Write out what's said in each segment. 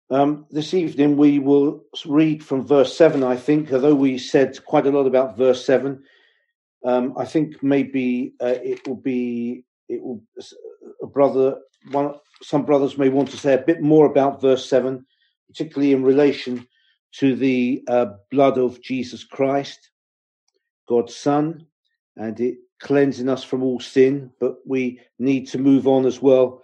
This evening we will read from verse 7, I think, although we said quite a lot about verse 7. I think maybe some brothers may want to say a bit more about verse 7, particularly in relation to the blood of Jesus Christ, God's Son, and it cleansing us from all sin. But we need to move on as well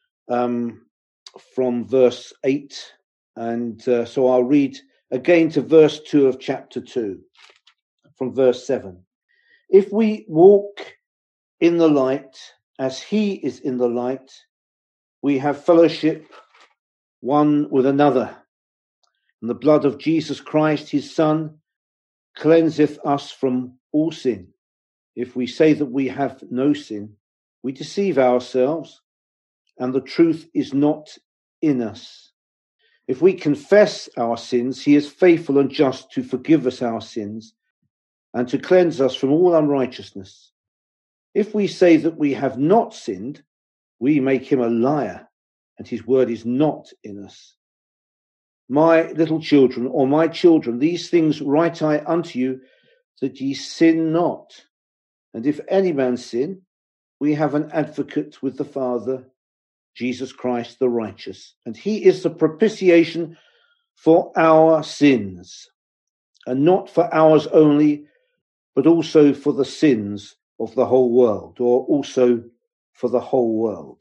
from verse 8. And so I'll read again to verse 2 of chapter 2, from verse 7. If we walk in the light as he is in the light, we have fellowship one with another. And the blood of Jesus Christ, his Son, cleanseth us from all sin. If we say that we have no sin, we deceive ourselves, and the truth is not in us. If we confess our sins, he is faithful and just to forgive us our sins and to cleanse us from all unrighteousness. If we say that we have not sinned, we make him a liar, and his word is not in us. My little children, or my children, these things write I unto you, that ye sin not. And if any man sin, we have an advocate with the Father, Jesus Christ the righteous, and he is the propitiation for our sins, and not for ours only, but also for the sins of the whole world, or also for the whole world.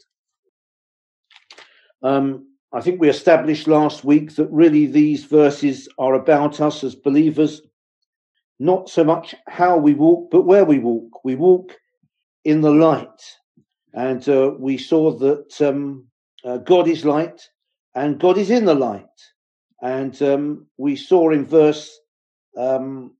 I think we established last week that really these verses are about us as believers, not so much how we walk, but where we walk. We walk in the light. And we saw that God is light and God is in the light. And we saw in verse 7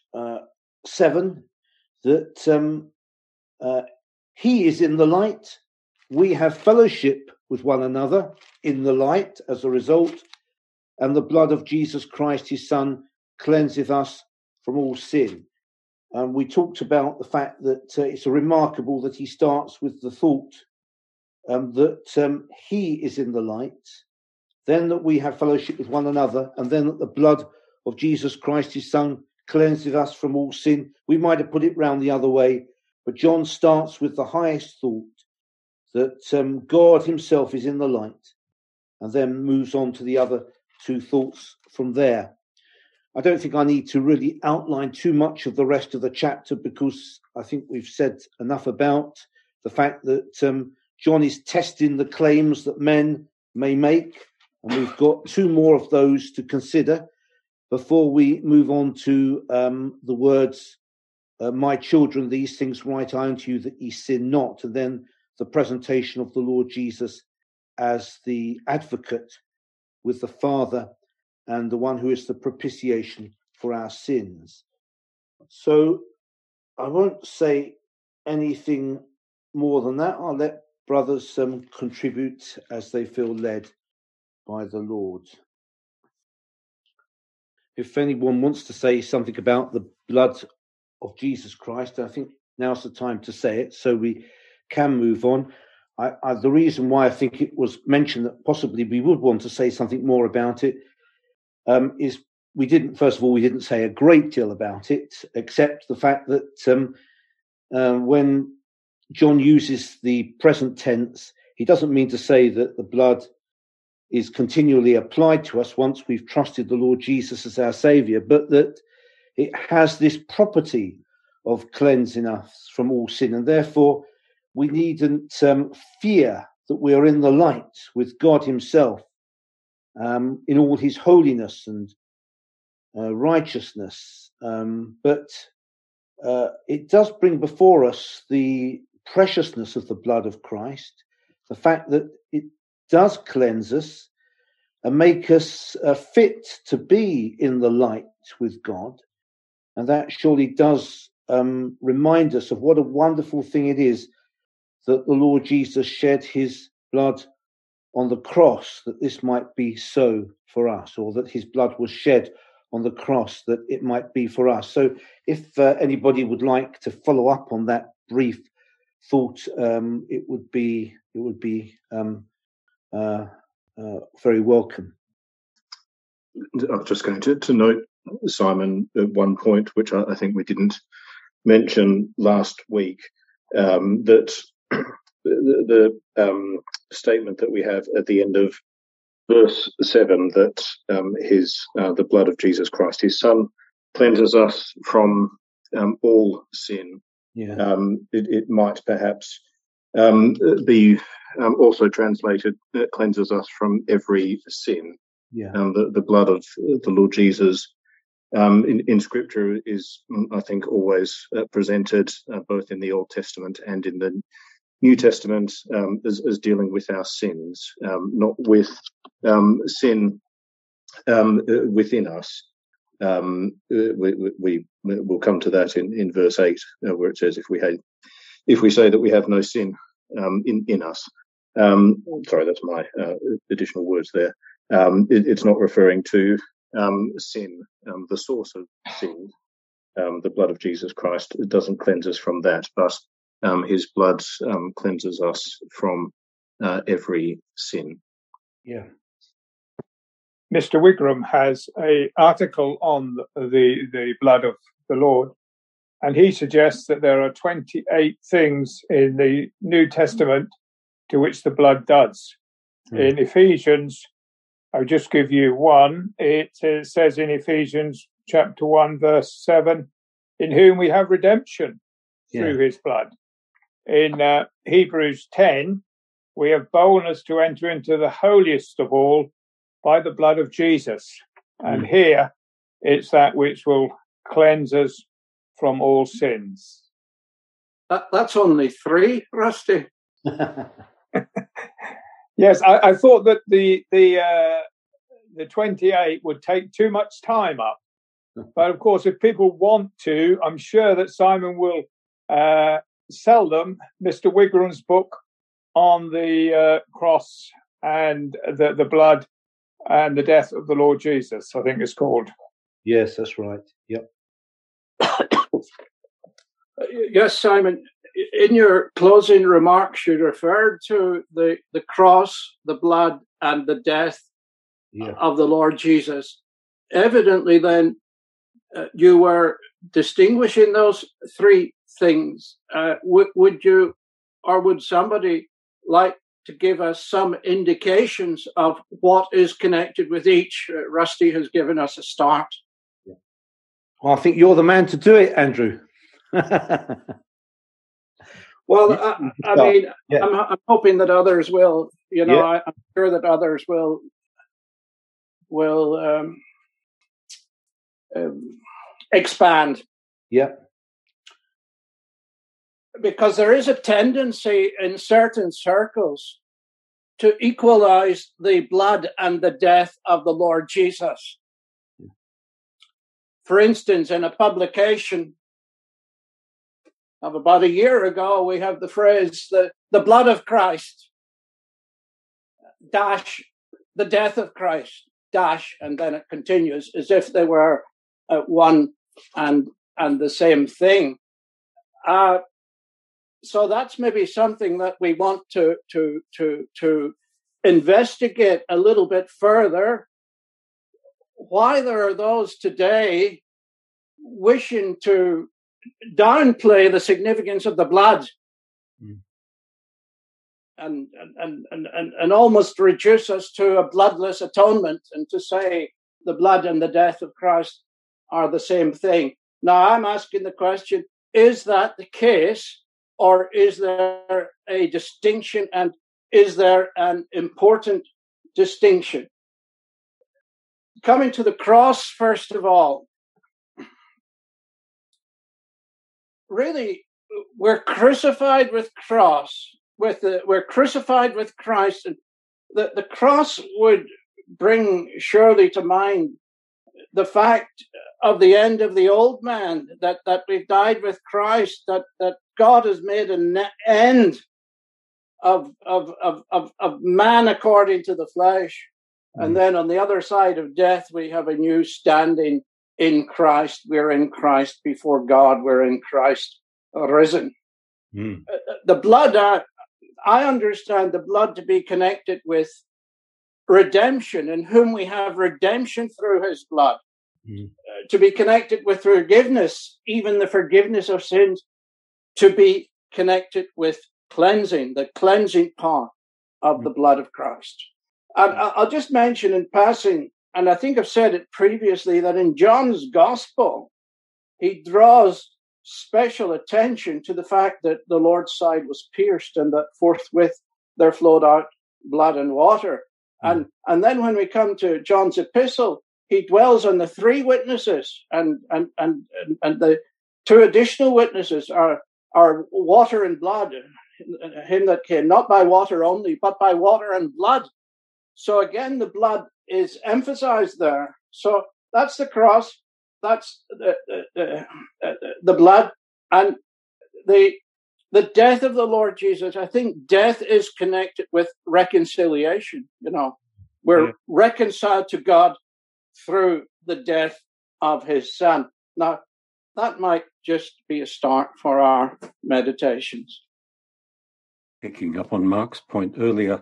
that he is in the light. We have fellowship with one another in the light as a result. And the blood of Jesus Christ, his Son, cleanseth us from all sin. We talked about the fact that it's remarkable that he starts with the thought that he is in the light, then that we have fellowship with one another, and then that the blood of Jesus Christ, his Son, cleanseth us from all sin. We might have put it round the other way, but John starts with the highest thought, that God himself is in the light, and then moves on to the other two thoughts from there. I don't think I need to really outline too much of the rest of the chapter, because I think we've said enough about the fact that John is testing the claims that men may make, and we've got two more of those to consider before we move on to the words, my children, these things write I unto you, that ye sin not, and then the presentation of the Lord Jesus as the advocate with the Father and the one who is the propitiation for our sins. So I won't say anything more than that. I'll let brothers contribute as they feel led by the Lord. If anyone wants to say something about the blood of Jesus Christ, I think now's the time to say it, so we can move on. The reason why I think it was mentioned that possibly we would want to say something more about it is we didn't say a great deal about it, except the fact that when John uses the present tense, he doesn't mean to say that the blood is continually applied to us once we've trusted the Lord Jesus as our Saviour, but that it has this property of cleansing us from all sin, and therefore we needn't fear that we are in the light with God himself in all his holiness and righteousness. But it does bring before us the preciousness of the blood of Christ, the fact that it does cleanse us and make us fit to be in the light with God. And that surely does remind us of what a wonderful thing it is that the Lord Jesus shed his blood on the cross, that this might be so for us, or that his blood was shed on the cross that it might be for us. So if anybody would like to follow up on that brief thought, it would be very welcome. I was just going to note, Simon, at one point, which I think we didn't mention last week, that the statement that we have at the end of verse 7, that the blood of Jesus Christ, his Son, cleanses us from all sin. Yeah. It might perhaps be also translated, it cleanses us from every sin. Yeah. The blood of the Lord Jesus in Scripture is, I think, always presented both in the Old Testament and in the New Testament as dealing with our sins, not with sin within us. We will come to that in verse 8, where it says, if we say that we have no sin in us. Sorry, that's my additional words there. It's not referring to sin, the source of sin. The blood of Jesus Christ doesn't cleanse us from that, but his blood cleanses us from every sin. Yeah. Mr. Wigram has an article on the blood of the Lord, and he suggests that there are 28 things in the New Testament to which the blood does. In Ephesians, I'll just give you one. It says in Ephesians chapter 1, verse 7, in whom we have redemption through his blood. In Hebrews 10, we have boldness to enter into the holiest of all by the blood of Jesus. And here, it's that which will cleanse us from all sins. That's only 3, Rusty. Yes, I thought that the 28 would take too much time up. But of course, if people want to, I'm sure that Simon will sell them Mr. Wigram's book on the cross and the blood and the death of the Lord Jesus, I think it's called. Yes, that's right. Yep. Yes, Simon, in your closing remarks, you referred to the cross, the blood, and the death of the Lord Jesus. Evidently, then, you were distinguishing those 3 things. Would you, or would somebody like to give us some indications of what is connected with each? Rusty has given us a start. Well, I think you're the man to do it, Andrew. Well, I mean, I'm hoping that others will. I'm sure that others will expand. Yeah. Because there is a tendency in certain circles to equalize the blood and the death of the Lord Jesus. For instance, in a publication of about a year ago, we have the phrase, the blood of Christ, dash, the death of Christ, dash, and then it continues as if they were one and the same thing. So that's maybe something that we want to investigate a little bit further. Why there are those today wishing to downplay the significance of the blood and almost reduce us to a bloodless atonement, and to say the blood and the death of Christ are the same thing. Now, I'm asking the question, is that the case, or is there a distinction, and is there an important distinction? Coming to the cross, first of all, really, we're crucified with we're crucified with Christ, and the cross would bring surely to mind the fact of the end of the old man, that we've died with Christ, that God has made an end of man according to the flesh. And then on the other side of death, we have a new standing in Christ. We're in Christ before God. We're in Christ risen. The blood, I understand the blood to be connected with redemption, in whom we have redemption through his blood, to be connected with forgiveness, even the forgiveness of sins, to be connected with cleansing, the cleansing power of the blood of Christ. And I'll just mention in passing, and I think I've said it previously, that in John's gospel, he draws special attention to the fact that the Lord's side was pierced and that forthwith there flowed out blood and water. And then when we come to John's epistle, he dwells on the three witnesses, and the two additional witnesses are water and blood. Him that came not by water only, but by water and blood. So again, the blood is emphasized there. So that's the cross, that's the blood, and the death of the Lord Jesus. I think death is connected with reconciliation. We're reconciled to God through the death of his Son. Now, that might just be a start for our meditations. Picking up on Mark's point earlier,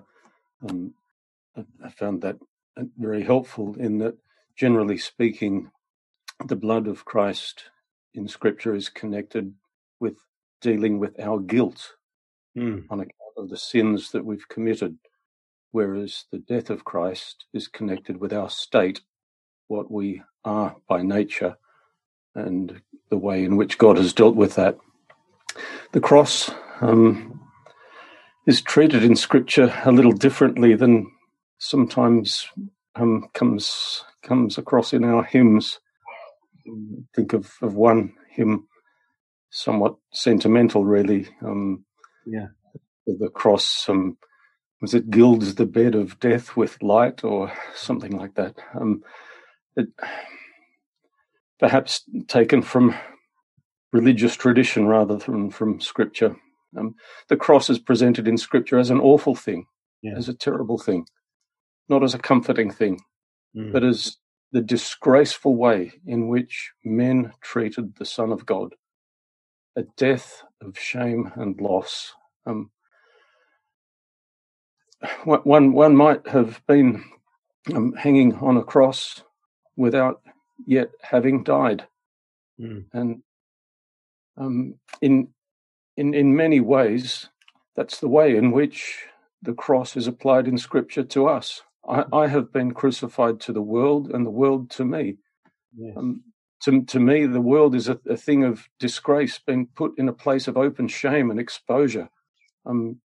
I found that very helpful in that, generally speaking, the blood of Christ in Scripture is connected with dealing with our guilt on account of the sins that we've committed, whereas the death of Christ is connected with our state, what we are by nature, and the way in which God has dealt with that. The cross is treated in Scripture a little differently than sometimes comes across in our hymns. Think of one hymn, somewhat sentimental, really. The cross, was it gilds the bed of death with light, or something like that? It perhaps taken from religious tradition rather than from Scripture. The cross is presented in Scripture as an awful thing, as a terrible thing, not as a comforting thing, but as the disgraceful way in which men treated the Son of God, a death of shame and loss. One might have been hanging on a cross without yet having died, and in many ways, that's the way in which the cross is applied in Scripture to us. I have been crucified to the world, and the world to me. Yes. To me, the world is a thing of disgrace, being put in a place of open shame and exposure. And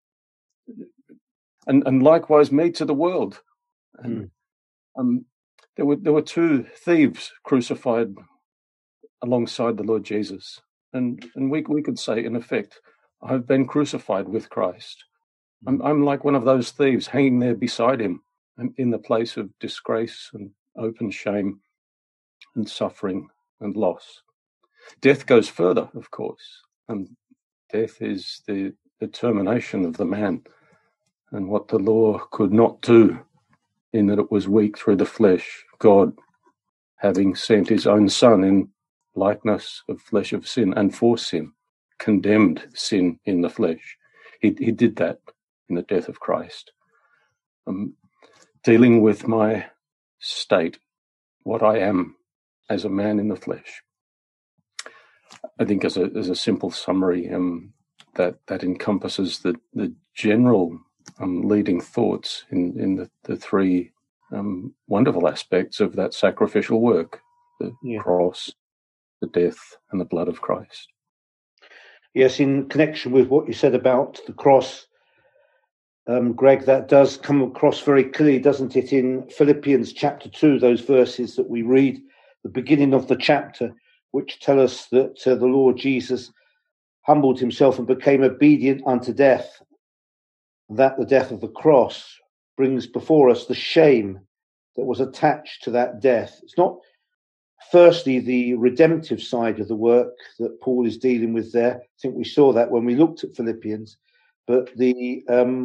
likewise me to the world. And there were two thieves crucified alongside the Lord Jesus. And we could say, in effect, I've been crucified with Christ. I'm like one of those thieves hanging there beside him in the place of disgrace and open shame and suffering and loss. Death goes further, of course. Death is the termination of the man and what the law could not do, in that it was weak through the flesh. God, having sent his own Son in likeness of flesh of sin and for sin, condemned sin in the flesh. He did that in the death of Christ. Dealing with my state, what I am as a man in the flesh. I think as a simple summary, that encompasses the general leading thoughts in the three wonderful aspects of that sacrificial work: the cross, the death, and the blood of Christ. Yes, in connection with what you said about the cross, Greg, that does come across very clearly, doesn't it, in Philippians chapter 2, those verses that we read, the beginning of the chapter, which tell us that the Lord Jesus humbled himself and became obedient unto death, that the death of the cross brings before us the shame that was attached to that death. It's not firstly the redemptive side of the work that Paul is dealing with there. I think we saw that when we looked at Philippians, but the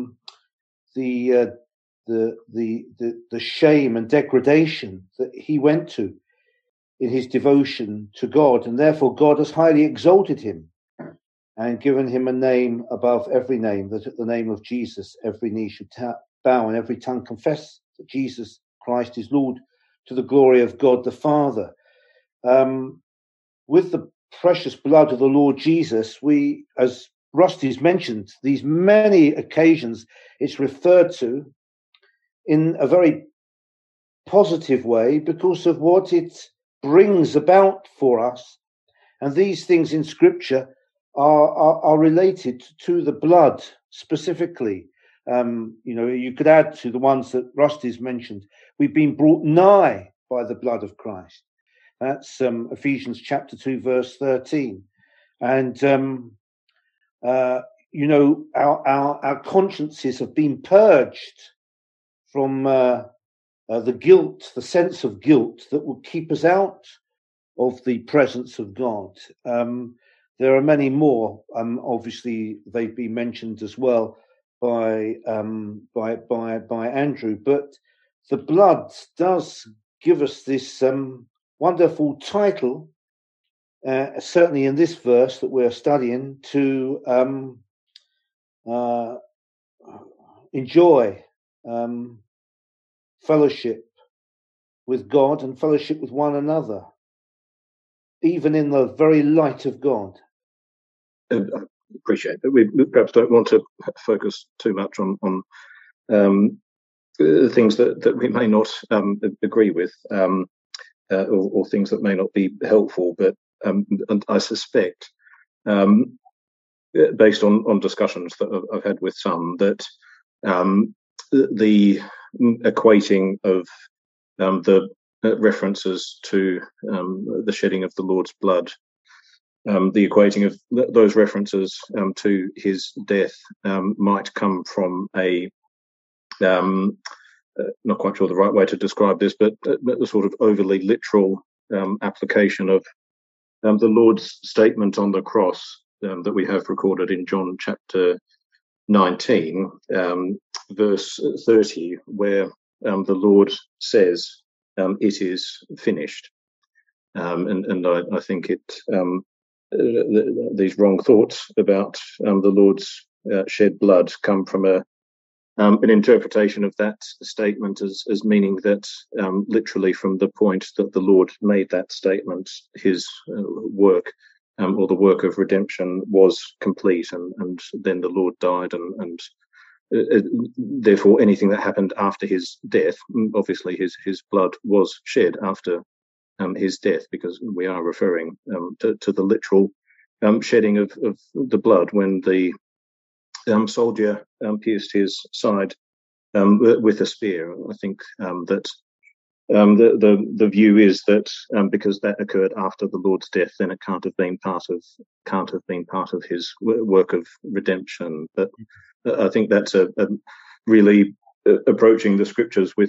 shame and degradation that he went to in his devotion to God, and therefore God has highly exalted him and given him a name above every name, that at the name of Jesus every knee should bow and every tongue confess that Jesus Christ is Lord to the glory of God the Father. With the precious blood of the Lord Jesus, we, as Rusty's mentioned, these many occasions it's referred to in a very positive way because of what it brings about for us. And these things in Scripture are related to the blood specifically. You could add to the ones that Rusty's mentioned. We've been brought nigh by the blood of Christ. That's Ephesians chapter 2, verse 13. And, our consciences have been purged from the guilt, the sense of guilt that will keep us out of the presence of God. There are many more. Obviously, they've been mentioned as well by Andrew. But the blood does give us this wonderful title, certainly in this verse that we're studying, to enjoy fellowship with God and fellowship with one another, even in the very light of God. I appreciate that. We perhaps don't want to focus too much on things that we may not agree with, or things that may not be helpful. But and I suspect, based on discussions that I've had with some, that the equating of the references to the shedding of the Lord's blood, the equating of those references to his death might come from a not quite sure the right way to describe this, but a sort of overly literal application of the Lord's statement on the cross that we have recorded in John chapter 19, verse 30, where the Lord says, "It is finished." And I think these wrong thoughts about the Lord's shed blood come from an interpretation of that statement as meaning that literally from the point that the Lord made that statement, his work or the work of redemption was complete, and then the Lord died, and therefore anything that happened after his death, obviously his blood was shed after his death, because we are referring to the literal shedding of the blood when the soldier pierced his side with a spear. I think that the view is that because that occurred after the Lord's death, then it can't have been part of his work of redemption. But I think that's a really approaching the Scriptures with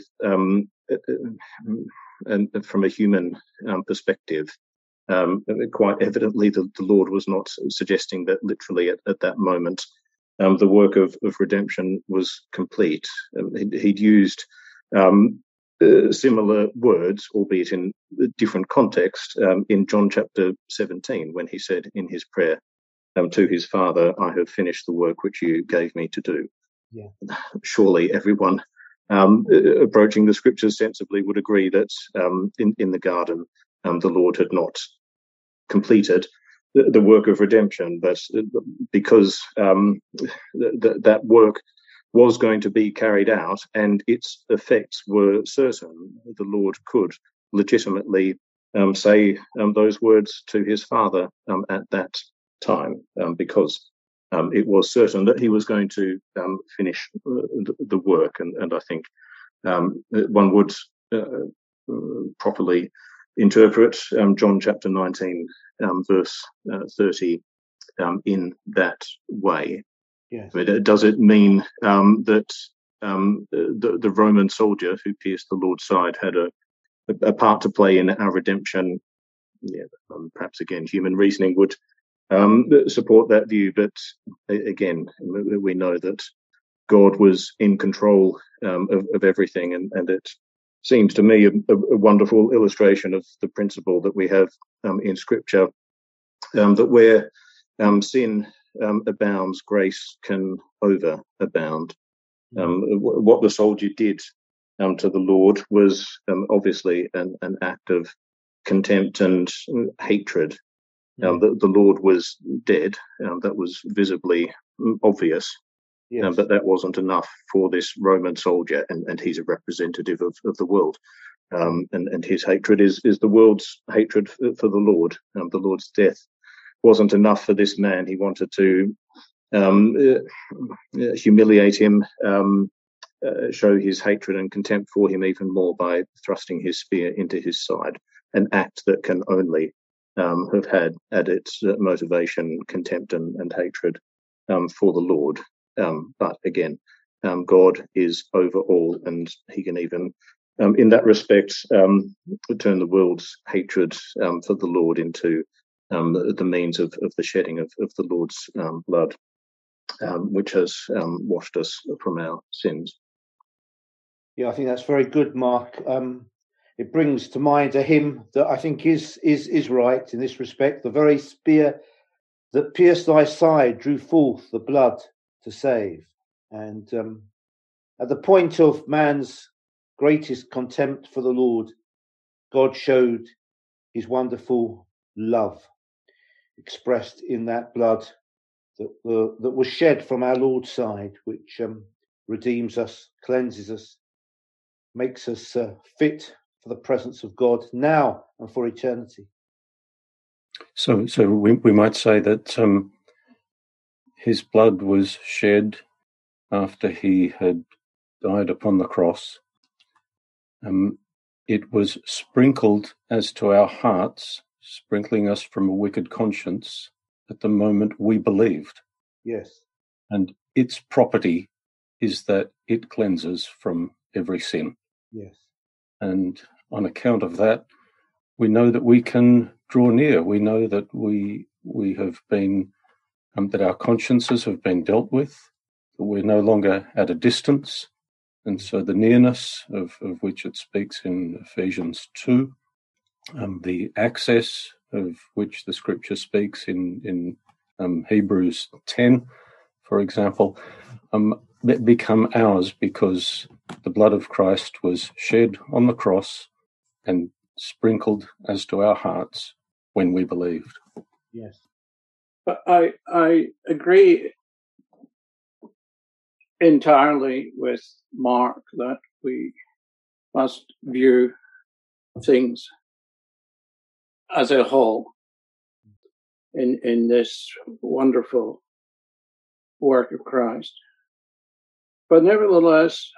and from a human perspective. Quite evidently, the Lord was not suggesting that literally at that moment the work of redemption was complete. He'd used similar words, albeit in a different context, in John chapter 17, when he said in his prayer to his Father, "I have finished the work which you gave me to do." Yeah. Surely everyone approaching the Scriptures sensibly would agree that in the garden the Lord had not completed the work of redemption, but because that work was going to be carried out and its effects were certain, the Lord could legitimately say those words to his Father at that time, because it was certain that he was going to finish the work. And I think one would properly interpret John chapter 19, verse 30 in that way. Yes. But does it mean that the Roman soldier who pierced the Lord's side had a part to play in our redemption? Yeah, perhaps again, human reasoning would support that view. But again, we know that God was in control of everything, and it seems to me a wonderful illustration of the principle that we have in Scripture, that where sin abounds, grace can overabound. What the soldier did to the Lord was obviously an act of contempt and hatred. The Lord was dead. That was visibly obvious. Yes. But that wasn't enough for this Roman soldier, and he's a representative of the world. And his hatred is the world's hatred for the Lord. The Lord's death wasn't enough for this man. He wanted to humiliate him, show his hatred and contempt for him even more by thrusting his spear into his side, an act that can only have had at its motivation contempt and hatred for the Lord. But again, God is over all, and he can even, in that respect, turn the world's hatred for the Lord into the means of the shedding of the Lord's blood, which has washed us from our sins. Yeah, I think that's very good, Mark. It brings to mind a hymn that I think is right in this respect. The very spear that pierced thy side drew forth the blood to save. And at the point of man's greatest contempt for the Lord, God showed his wonderful love expressed in that blood that was shed from our Lord's side, which redeems us, cleanses us, makes us fit for the presence of God now and for eternity. So we might say that his blood was shed after he had died upon the cross. It was sprinkled as to our hearts, sprinkling us from a wicked conscience at the moment we believed. Yes. And its property is that it cleanses from every sin. Yes. And on account of that, we know that we can draw near. We know that we have been, that our consciences have been dealt with, that we're no longer at a distance. And so the nearness of which it speaks in Ephesians 2, the access of which the scripture speaks in Hebrews 10, for example, become ours because the blood of Christ was shed on the cross and sprinkled as to our hearts when we believed. Yes. But I agree entirely with Mark that we must view things as a whole in this wonderful work of Christ. But nevertheless,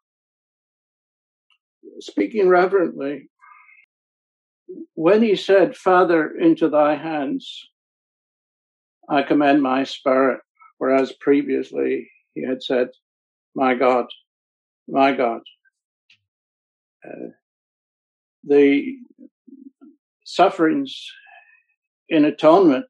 speaking reverently, when he said, Father, into thy hands I commend my spirit, whereas previously he had said, my God, the sufferings in atonement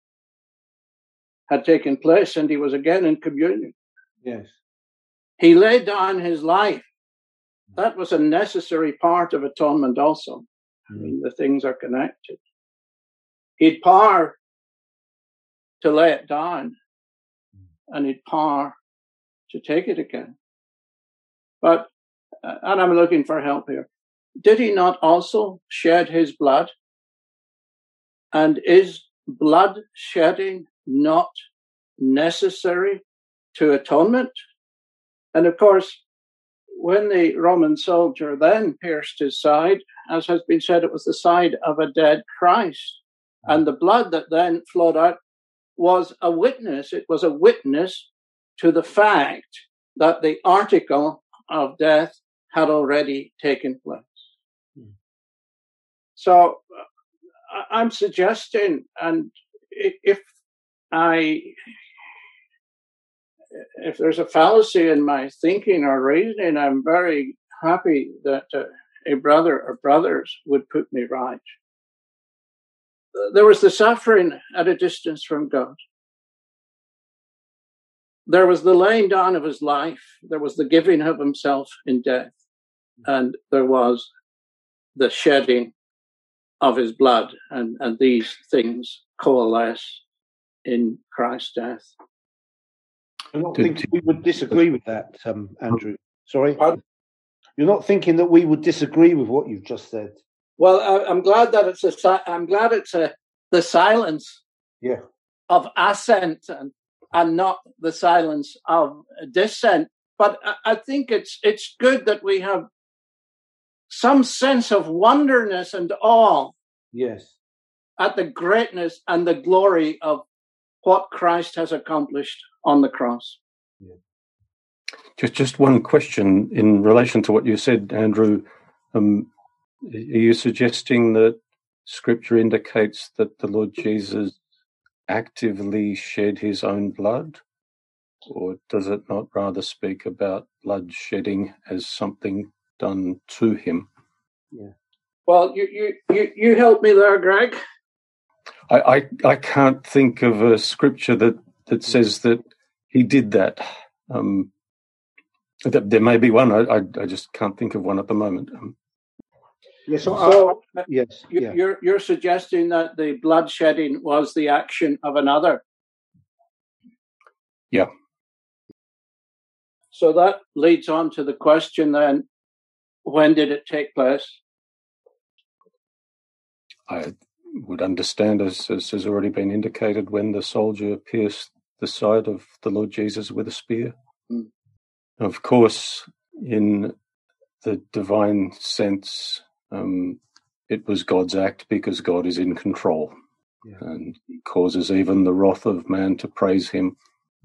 had taken place and he was again in communion. Yes. He laid down his life. That was a necessary part of atonement also. I mean, the things are connected. He'd power to lay it down and he'd power to take it again. But, and I'm looking for help here, did he not also shed his blood? And is blood shedding not necessary to atonement? And of course, when the Roman soldier then pierced his side, as has been said, it was the side of a dead Christ. And the blood that then flowed out was a witness. It was a witness to the fact that the article of death had already taken place. So I'm suggesting, and if there's a fallacy in my thinking or reasoning, I'm very happy that a brother or brothers would put me right. There was the suffering at a distance from God. There was the laying down of his life. There was the giving of himself in death. And there was the shedding of his blood. And these things coalesce in Christ's death. I don't think we would disagree with that, Andrew. Sorry? You're not thinking that we would disagree with what you've just said. Well, I'm glad that it's the silence of assent and not the silence of dissent. But I think it's good that we have some sense of wonderness and awe at the greatness and the glory of what Christ has accomplished on the cross. Just one question in relation to what you said, Andrew. Are you suggesting that Scripture indicates that the Lord Jesus actively shed his own blood, or does it not rather speak about blood shedding as something done to him? Well, you help me there, Greg. I can't think of a Scripture that says that he did that. There may be one. I just can't think of one at the moment. You're suggesting that the blood shedding was the action of another. Yeah. So that leads on to the question then, when did it take place? I would understand, as has already been indicated, when the soldier pierced the side of the Lord Jesus with a spear. Of course, in the divine sense, it was God's act because God is in control, and he causes even the wrath of man to praise him.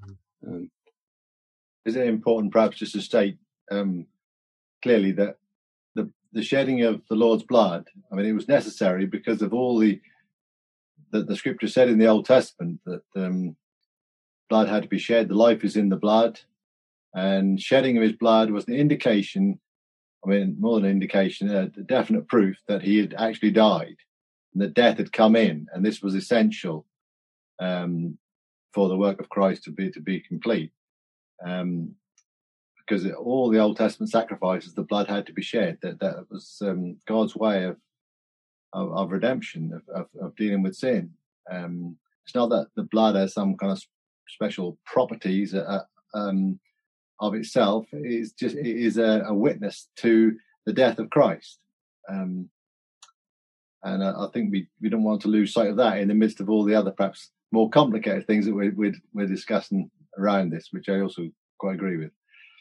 Is it important perhaps just to state clearly that the shedding of the Lord's blood, I mean, it was necessary because of all the Scripture said in the Old Testament that blood had to be shed. The life is in the blood, and shedding of his blood was an indication, I mean, more than an indication, a definite proof that he had actually died and that death had come in, and this was essential for the work of Christ to be complete. Because all the Old Testament sacrifices, the blood had to be shed. That was God's way of redemption, of dealing with sin. It's not that the blood has some kind of special properties of itself. It is a witness to the death of Christ. And I think we don't want to lose sight of that in the midst of all the other perhaps more complicated things that we're discussing around this, which I also quite agree with.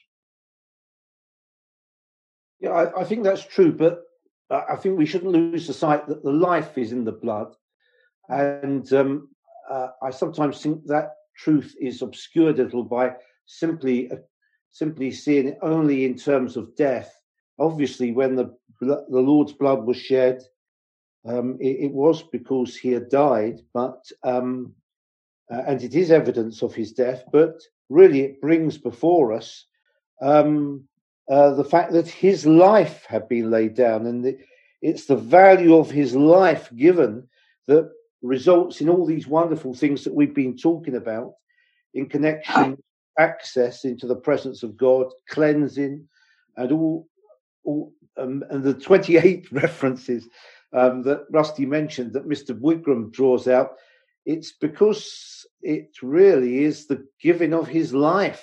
Yeah, I think that's true, but I think we shouldn't lose the sight that the life is in the blood. And I sometimes think that truth is obscured a little by simply seeing it only in terms of death. Obviously, when the Lord's blood was shed, it was because he had died, but and it is evidence of his death, but really it brings before us the fact that his life had been laid down, and it's the value of his life given that results in all these wonderful things that we've been talking about in connection, access into the presence of God, cleansing, and all and the 28 references that Rusty mentioned that Mr. Wigram draws out. It's because it really is the giving of his life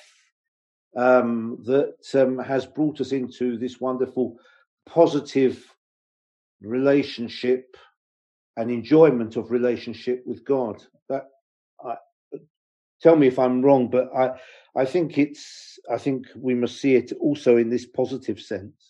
that has brought us into this wonderful positive relationship and enjoyment of relationship with God. Tell me if I'm wrong, but I think we must see it also in this positive sense.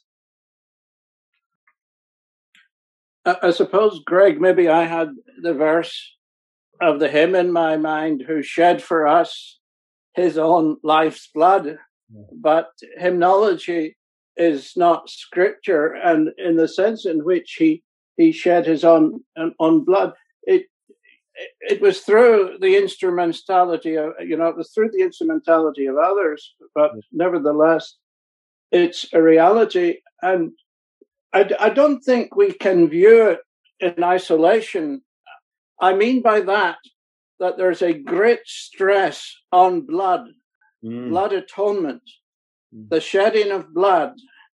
I suppose, Greg, maybe I had the verse of the hymn in my mind, who shed for us his own life's blood. But hymnology is not scripture, and in the sense in which he shed his own blood, it was through the instrumentality of, it was through the instrumentality of others, but nevertheless, it's a reality. And I don't think we can view it in isolation. I mean by that there's a great stress on blood, blood atonement, the shedding of blood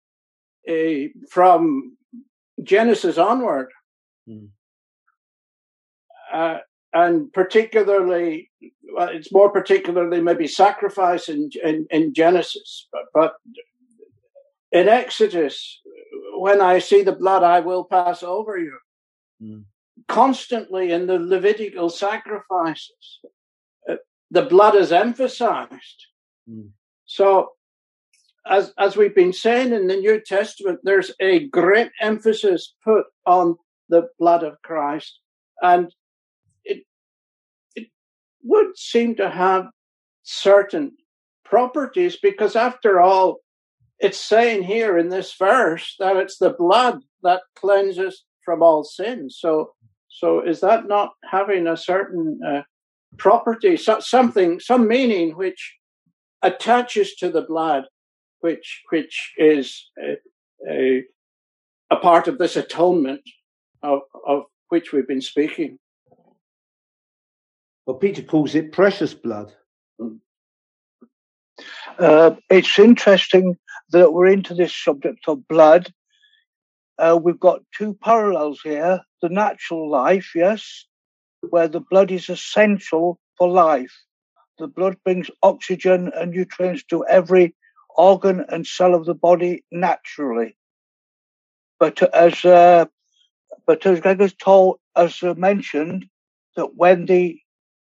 from Genesis onward. And particularly, it's more particularly maybe sacrifice in Genesis, but in Exodus, when I see the blood, I will pass over you. Constantly in the Levitical sacrifices, the blood is emphasized. So, as we've been saying in the New Testament, there's a great emphasis put on the blood of Christ, and it would seem to have certain properties, because after all, it's saying here in this verse that it's the blood that cleanses from all sins. So is that not having a certain property, some meaning which attaches to the blood, which is a part of this atonement of which we've been speaking? Well, Peter calls it precious blood. It's interesting that we're into this subject of blood. We've got two parallels here. The natural life, yes, where the blood is essential for life. The blood brings oxygen and nutrients to every organ and cell of the body naturally. But as Gregor's mentioned, that when the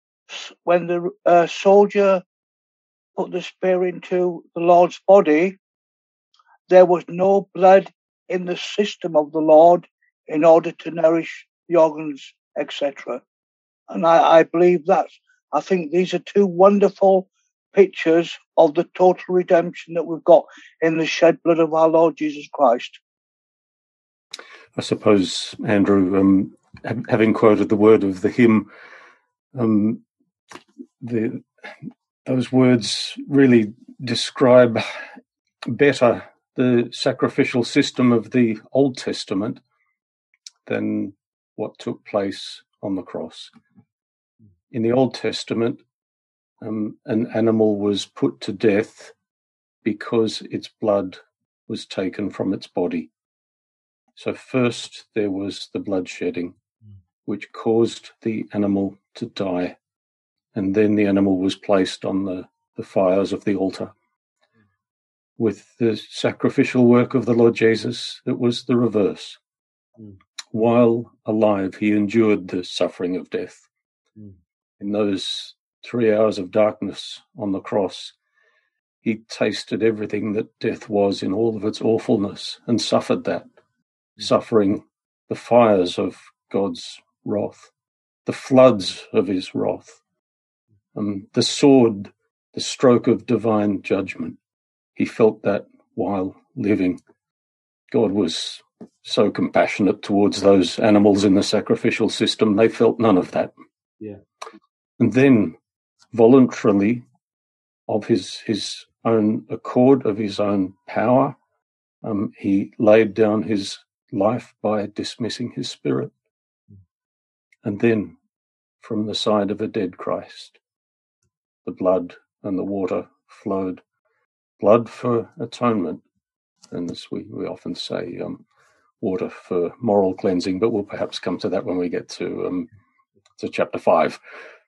soldier put the spear into the Lord's body, there was no blood in the system of the Lord in order to nourish the organs, etc. And I believe I think these are two wonderful pictures of the total redemption that we've got in the shed blood of our Lord Jesus Christ. I suppose, Andrew, having quoted the word of the hymn, those words really describe better the sacrificial system of the Old Testament than what took place on the cross. In the Old Testament, an animal was put to death because its blood was taken from its body. So first there was the bloodshedding, which caused the animal to die, and then the animal was placed on the fires of the altar. With the sacrificial work of the Lord Jesus, it was the reverse. While alive, he endured the suffering of death. In those 3 hours of darkness on the cross, he tasted everything that death was in all of its awfulness and suffered that, suffering the fires of God's wrath, the floods of his wrath, the sword, the stroke of divine judgment. He felt that while living. God was so compassionate towards those animals in the sacrificial system, they felt none of that. Yeah. And then, voluntarily, of his own accord, of his own power, he laid down his life by dismissing his spirit. And then, from the side of a dead Christ, the blood and the water flowed. Blood for atonement, and as we often say, water for moral cleansing, but we'll perhaps come to that when we get to chapter 5.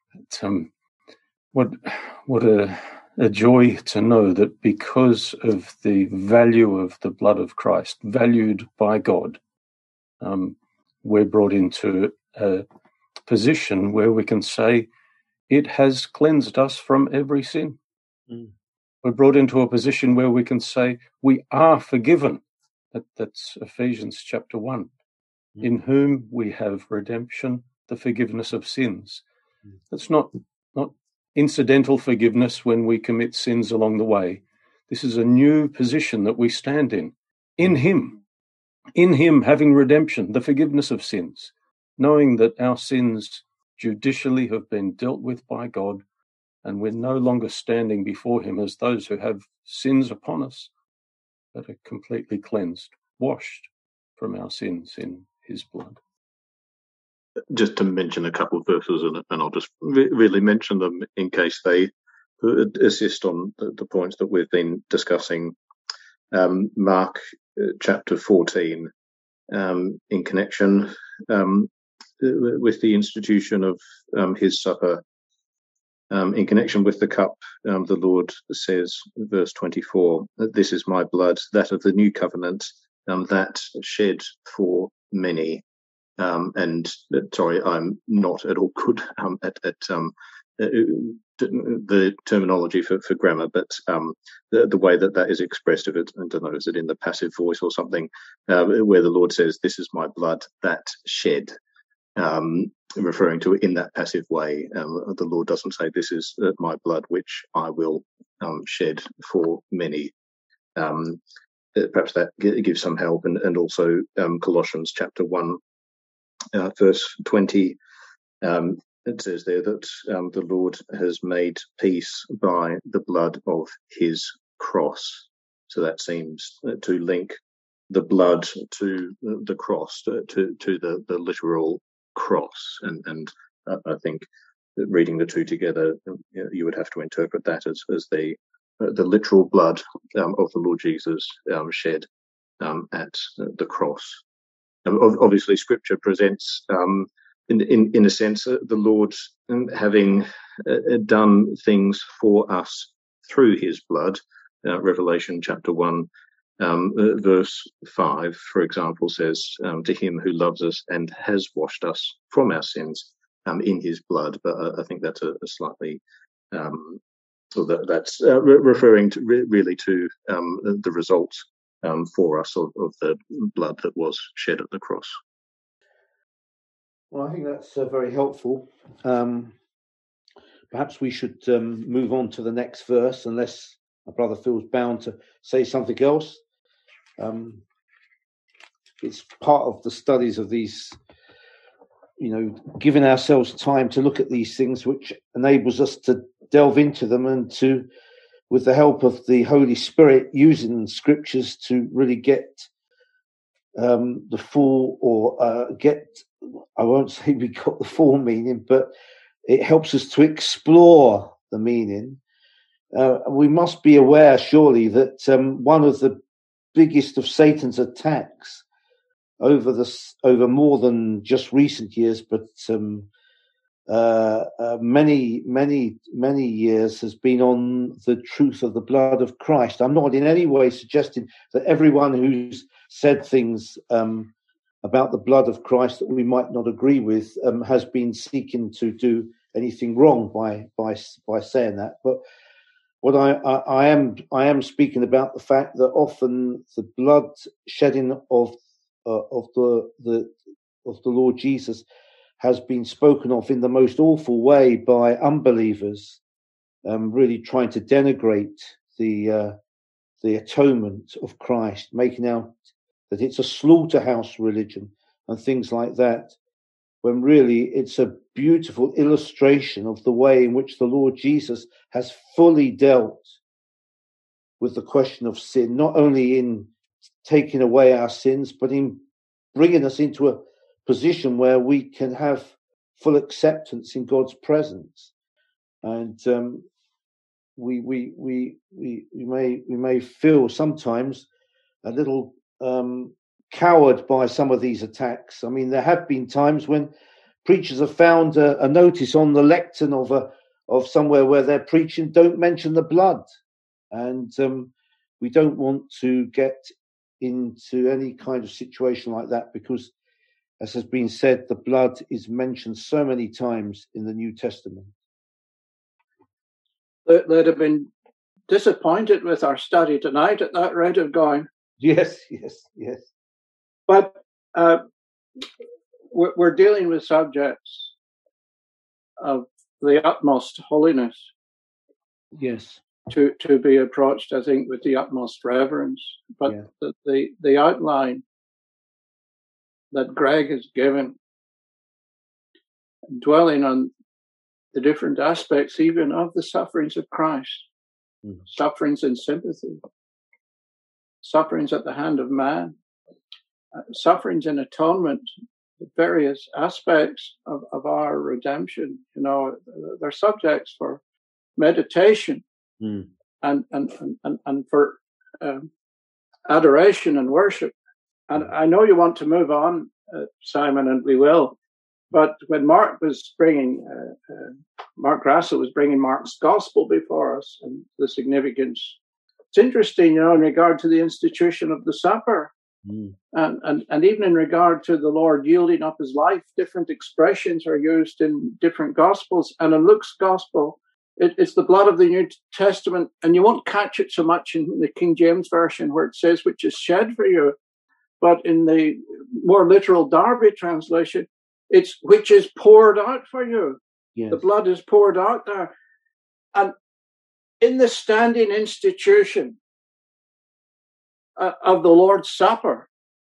What a joy to know that because of the value of the blood of Christ, valued by God, we're brought into a position where we can say it has cleansed us from every sin. We're brought into a position where we can say we are forgiven. That's Ephesians chapter 1, in whom we have redemption, the forgiveness of sins. That's not incidental forgiveness when we commit sins along the way. This is a new position that we stand in him having redemption, the forgiveness of sins, knowing that our sins judicially have been dealt with by God, and we're no longer standing before him as those who have sins upon us, but are completely cleansed, washed from our sins in his blood. Just to mention a couple of verses, and I'll just really mention them in case they assist on the points that we've been discussing. Mark chapter 14, in connection with the institution of his supper, In connection with the cup, the Lord says, verse 24, "This is my blood, that of the new covenant, that shed for many." Sorry, I'm not at all good at the terminology for grammar, but the way that is expressed, if it, I don't know, is it in the passive voice or something, where the Lord says, "This is my blood that shed," referring to it in that passive way. The Lord doesn't say, "This is my blood which I will shed for many." Perhaps that gives some help, and also Colossians chapter 1, verse 20. It says there that the Lord has made peace by the blood of his cross. So that seems to link the blood to the cross, to the literal cross. And I think that reading the two together, you would have to interpret that as the literal blood of the Lord Jesus shed at the cross. Obviously, Scripture presents, in a sense, the Lord having done things for us through his blood. Revelation chapter 1, verse 5, for example, says, "To him who loves us and has washed us from our sins in his blood." But I think that's a slightly, that's referring to really to the results for us of the blood that was shed at the cross. Well, I think that's very helpful. Perhaps we should move on to the next verse, unless my brother feels bound to say something else. It's part of the studies of these, giving ourselves time to look at these things, which enables us to delve into them and to, with the help of the Holy Spirit, using scriptures to really get the full, or I won't say we got the full meaning, but it helps us to explore the meaning. We must be aware, surely, that one of the biggest of Satan's attacks over more than just recent years, but many years, has been on the truth of the blood of Christ. I'm not in any way suggesting that everyone who's said things about the blood of Christ that we might not agree with has been seeking to do anything wrong by saying that. But what I am speaking about the fact that often the blood shedding of the Lord Jesus has been spoken of in the most awful way by unbelievers, really trying to denigrate the atonement of Christ, making out that it's a slaughterhouse religion and things like that, when really it's a beautiful illustration of the way in which the Lord Jesus has fully dealt with the question of sin, not only in taking away our sins, but in bringing us into a position where we can have full acceptance in God's presence. And we may feel sometimes a little cowed by some of these attacks. I mean, there have been times when preachers have found a notice on the lectern of somewhere where they're preaching, "Don't mention the blood," and we don't want to get into any kind of situation like that, because, as has been said, the blood is mentioned so many times in the New Testament. They'd have been disappointed with our study tonight at that rate of going. Yes. But we're dealing with subjects of the utmost holiness. Yes. To be approached, I think, with the utmost reverence. But yeah, the outline that Greg has given, dwelling on the different aspects even of the sufferings of Christ, sufferings in sympathy, sufferings at the hand of man, sufferings in atonement, the various aspects of our redemption. They're subjects for meditation and for adoration and worship. And I know you want to move on, Simon, and we will. But when Mark was bringing, Mark Grassel was bringing Mark's gospel before us and the significance, it's interesting, in regard to the institution of the supper. And even in regard to the Lord yielding up his life, different expressions are used in different gospels. And in Luke's gospel, it's the blood of the New Testament, and you won't catch it so much in the King James Version where it says, which is shed for you. But in the more literal Darby translation, it's which is poured out for you. Yes. The blood is poured out there. And in the standing institution of the Lord's Supper,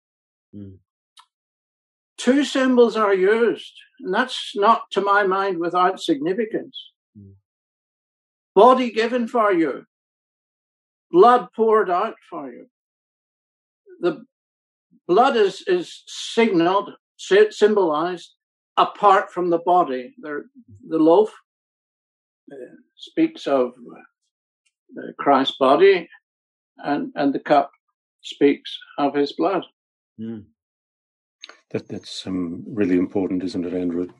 two symbols are used, and that's not, to my mind, without significance. Body given for you, blood poured out for you. The blood is signaled, symbolized apart from the body. The loaf speaks of Christ's body, and the cup speaks of his blood. That's really important, isn't it, Andrew?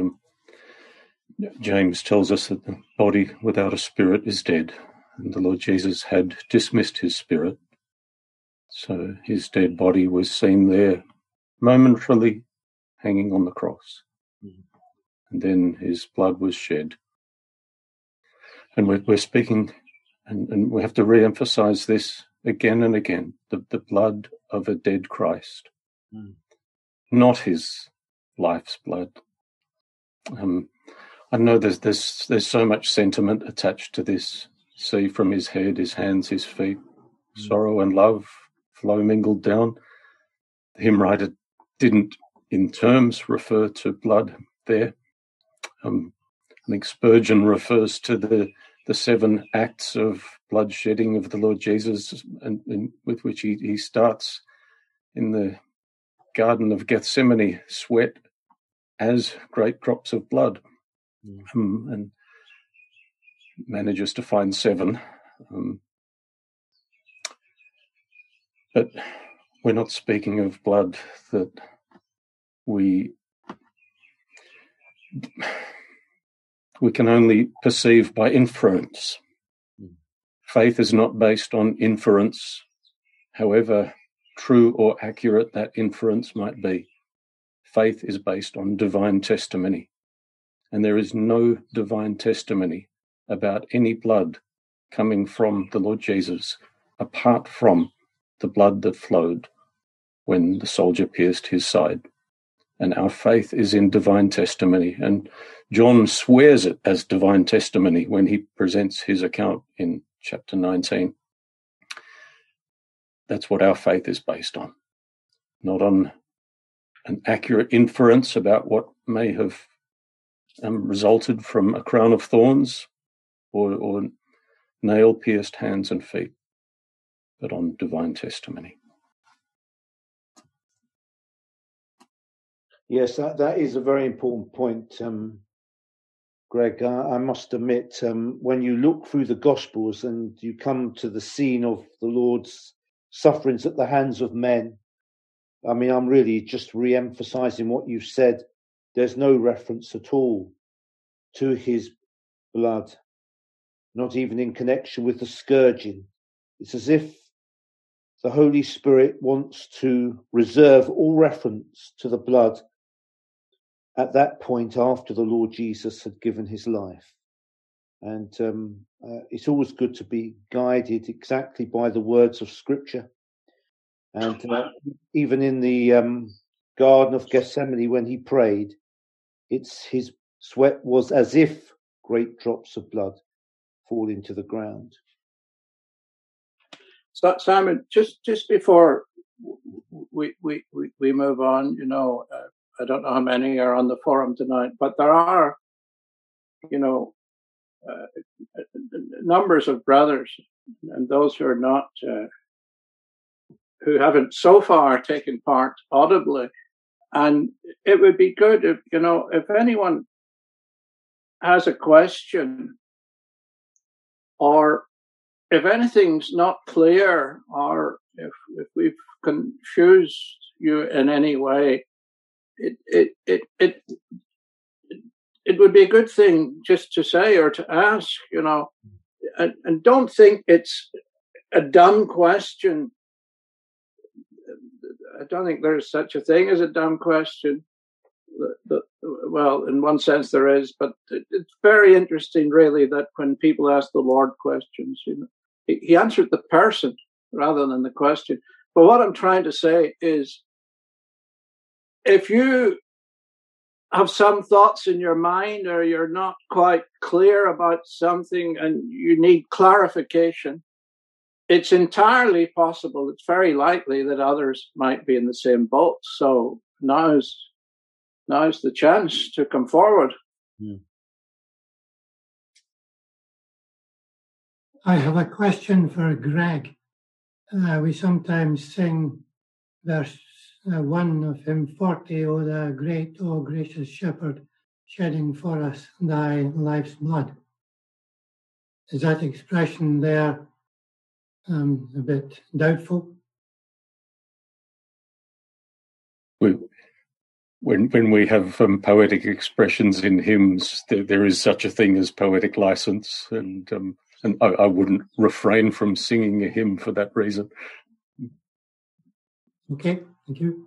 James tells us that the body without a spirit is dead, and the Lord Jesus had dismissed his spirit. So his dead body was seen there momentarily hanging on the cross. And then his blood was shed. And we're speaking, and we have to re-emphasize this again and again, the blood of a dead Christ, not his life's blood. I know there's so much sentiment attached to this. See, from his head, his hands, his feet, sorrow and love flow mingled down. The hymn writer didn't, in terms, refer to blood there. I think Spurgeon refers to the 7 acts of blood shedding of the Lord Jesus, and with which he starts in the Garden of Gethsemane, sweat as great drops of blood, and manages to find 7. But we're not speaking of blood that we can only perceive by inference. Faith is not based on inference, however true or accurate that inference might be. Faith is based on divine testimony, and there is no divine testimony about any blood coming from the Lord Jesus apart from the blood that flowed when the soldier pierced his side. And our faith is in divine testimony, and John swears it as divine testimony when he presents his account in chapter 19. That's what our faith is based on, not on an accurate inference about what may have resulted from a crown of thorns or nail-pierced hands and feet, but on divine testimony. Yes, that is a very important point, Greg. I must admit, when you look through the Gospels and you come to the scene of the Lord's sufferings at the hands of men, I mean, I'm really just re-emphasizing what you've said. There's no reference at all to his blood, not even in connection with the scourging. It's as if the Holy Spirit wants to reserve all reference to the blood at that point after the Lord Jesus had given his life. And it's always good to be guided exactly by the words of Scripture. And even in the Garden of Gethsemane, when he prayed, his sweat was as if great drops of blood fall into the ground. So, Simon, just before we move on, I don't know how many are on the forum tonight, but there are, numbers of brothers and those who are not, who haven't so far taken part audibly. And it would be good if anyone has a question, or if anything's not clear, or if we've confused you in any way, it would be a good thing just to say or to ask, and don't think it's a dumb question. I don't think there's such a thing as a dumb question. Well, in one sense there is, but it's very interesting, really, that when people ask the Lord questions, he answered the person rather than the question. But what I'm trying to say is, if you have some thoughts in your mind, or you're not quite clear about something and you need clarification, it's entirely possible, it's very likely that others might be in the same boat. So now's the chance to come forward. I have a question for Greg. We sometimes sing verse 1 of hymn 40, O the great, O gracious shepherd, shedding for us thy life's blood. Is that expression there a bit doubtful? When we have poetic expressions in hymns, there is such a thing as poetic license, and I wouldn't refrain from singing a hymn for that reason. Okay, thank you.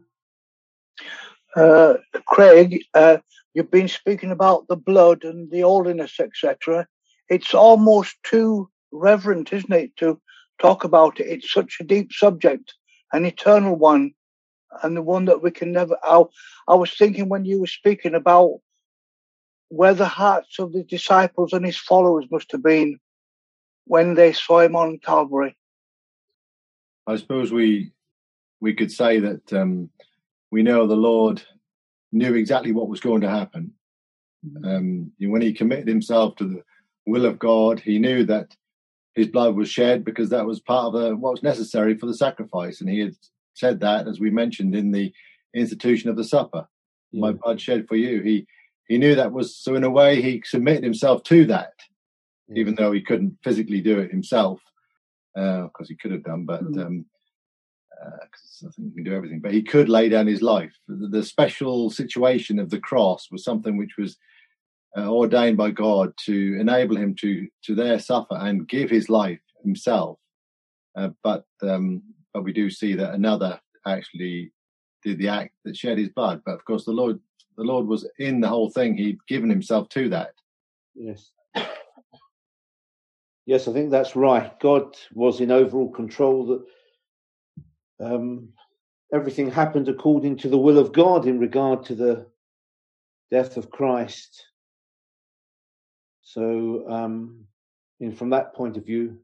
Craig, you've been speaking about the blood and the holiness, etc. It's almost too reverent, isn't it, to talk about it? It's such a deep subject, an eternal one, and the one that we can never. I was thinking when you were speaking about where the hearts of the disciples and his followers must have been when they saw him on Calvary. I suppose we could say that we know the Lord knew exactly what was going to happen. When he committed himself to the will of God, he knew that his blood was shed because that was part of what was necessary for the sacrifice. And he had said that, as we mentioned, in the institution of the supper. My blood shed for you. He knew that was, so in a way he submitted himself to that, even though he couldn't physically do it himself. Of course he could have done, but because I think he can do everything, but he could lay down his life. The special situation of the cross was something which was ordained by God to enable him to there suffer and give his life himself. But we do see that another actually did the act that shed his blood. But of course, the Lord was in the whole thing. He'd given himself to that. Yes. Yes, I think that's right. God was in overall control. That everything happened according to the will of God in regard to the death of Christ. So, from that point of view,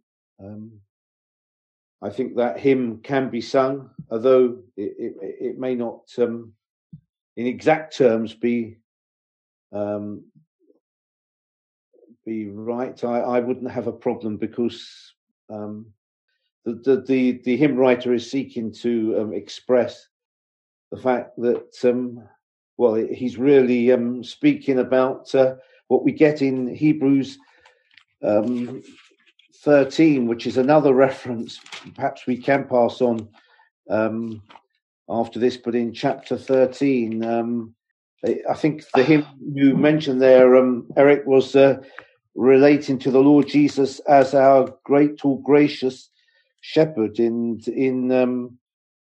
I think that hymn can be sung, although it may not, in exact terms, be right. I wouldn't have a problem because the hymn writer is seeking to express the fact that he's really speaking about what we get in Hebrews 13, which is another reference. Perhaps we can pass on after this, but in chapter 13, I think the hymn you mentioned there, Eric, was relating to the Lord Jesus as our great or gracious shepherd. And in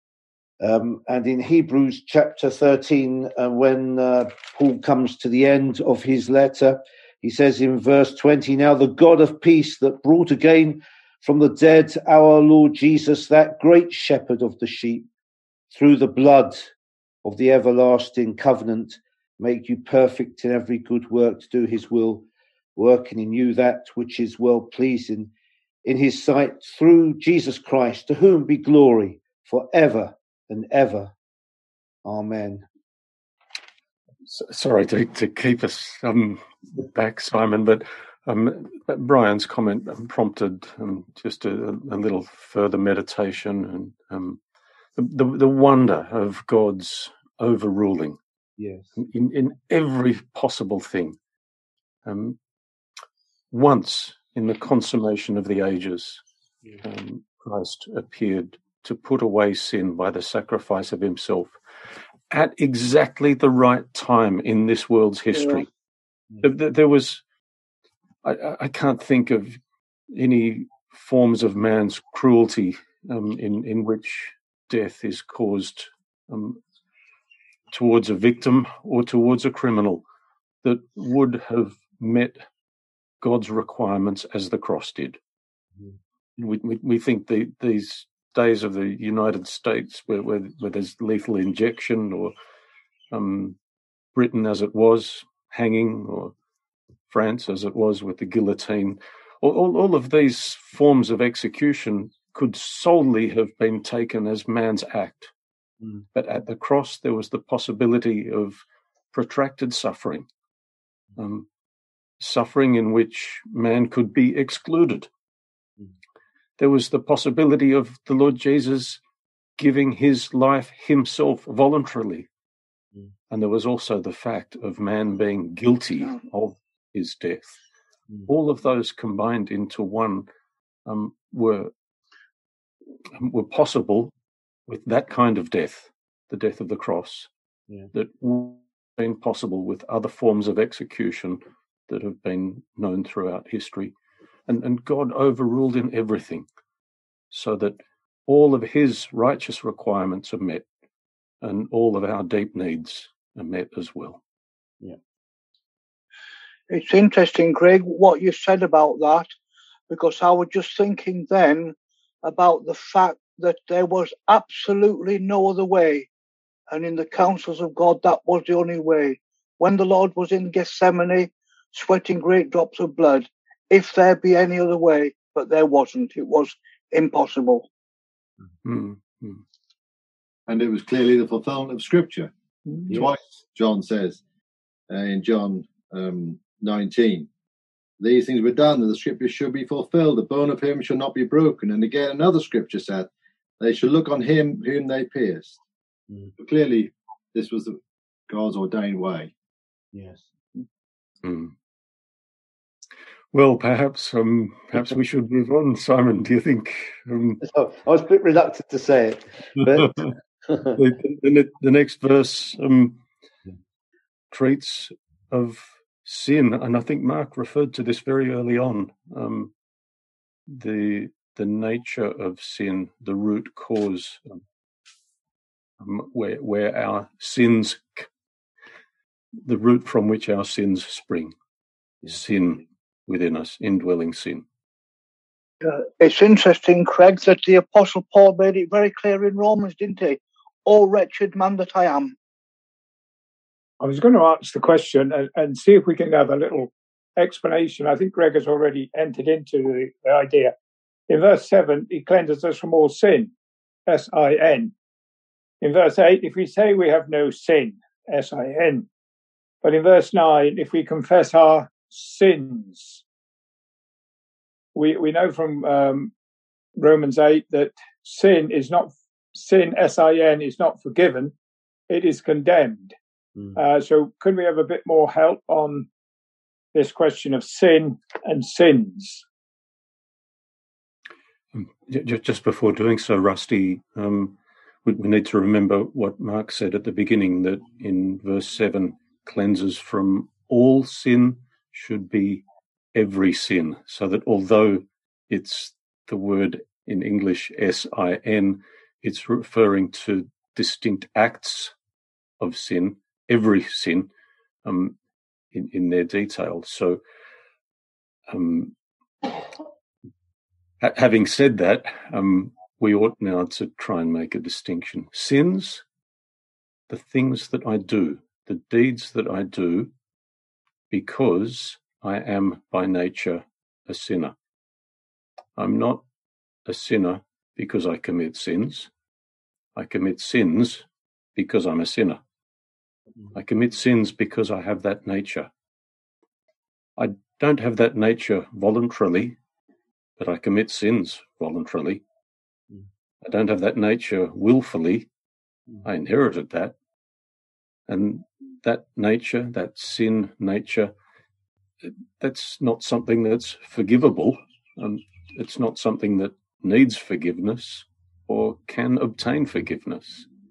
Hebrews chapter 13, when Paul comes to the end of his letter, he says in verse 20, now the God of peace that brought again from the dead our Lord Jesus, that great shepherd of the sheep, through the blood of the everlasting covenant, make you perfect in every good work to do his will, working in you that which is well pleasing in his sight, through Jesus Christ, to whom be glory forever and ever. Amen. Sorry to keep us back, Simon, but Brian's comment prompted just a little further meditation and the wonder of God's overruling. Yes, in every possible thing. Once in the consummation of the ages, Christ appeared to put away sin by the sacrifice of himself. at exactly the right time in this world's history. Yeah. There was, I can't think of any forms of man's cruelty in which death is caused towards a victim or towards a criminal that would have met God's requirements as the cross did. We think these days of the United States where there's lethal injection, or Britain as it was hanging, or France as it was with the guillotine, all of these forms of execution could solely have been taken as man's act. But at the cross, there was the possibility of protracted suffering, suffering in which man could be excluded. There was the possibility of the Lord Jesus giving his life himself voluntarily. And there was also the fact of man being guilty of his death. All of those combined into one were possible with that kind of death, the death of the cross, that would have been possible with other forms of execution that have been known throughout history. And God overruled in everything so that all of his righteous requirements are met and all of our deep needs are met as well. Yeah. It's interesting, Craig, what you said about that, because I was just thinking then about the fact that there was absolutely no other way. And in the counsels of God, that was the only way. When the Lord was in Gethsemane, sweating great drops of blood, if there be any other way, but there wasn't. It was impossible. Mm-hmm. And it was clearly the fulfillment of Scripture. Yes. Twice, John says in John 19, these things were done, that the Scripture should be fulfilled. The bone of him shall not be broken. And again, another Scripture said, they shall look on him whom they pierced. But clearly, this was God's ordained way. Yes. Well, perhaps we should move on, Simon. Do you think? I was a bit reluctant to say it, but the next verse treats of sin, and I think Mark referred to this very early on. The nature of sin, the root cause, where our sins, the root from which our sins spring, sin within us, indwelling sin. It's interesting, Craig, that the Apostle Paul made it very clear in Romans, didn't he? O wretched man that I am. I was going to ask the question and see if we can have a little explanation. I think Greg has already entered into the idea. In verse 7, he cleanses us from all sin, S-I-N. In verse 8, if we say we have no sin, S-I-N. But in verse 9, if we confess our sins, we know from Romans 8 that sin, S-I-N, is not forgiven, it is condemned. So could we have a bit more help on this question of sin and sins? Just before doing so, Rusty, we need to remember what Mark said at the beginning, that in verse 7, cleanses from all sin should be every sin. So that although it's the word in English S-I-N, it's referring to distinct acts of sin, every sin, in their detail. So having said that, we ought now to try and make a distinction. Sins, the things that I do, the deeds that I do, because I am by nature a sinner. I'm not a sinner because I commit sins. I commit sins because I'm a sinner. I commit sins because I have that nature. I don't have that nature voluntarily, but I commit sins voluntarily. I don't have that nature willfully. I inherited that. And that nature, that sin nature, that's not something that's forgivable. It's not something that needs forgiveness or can obtain forgiveness.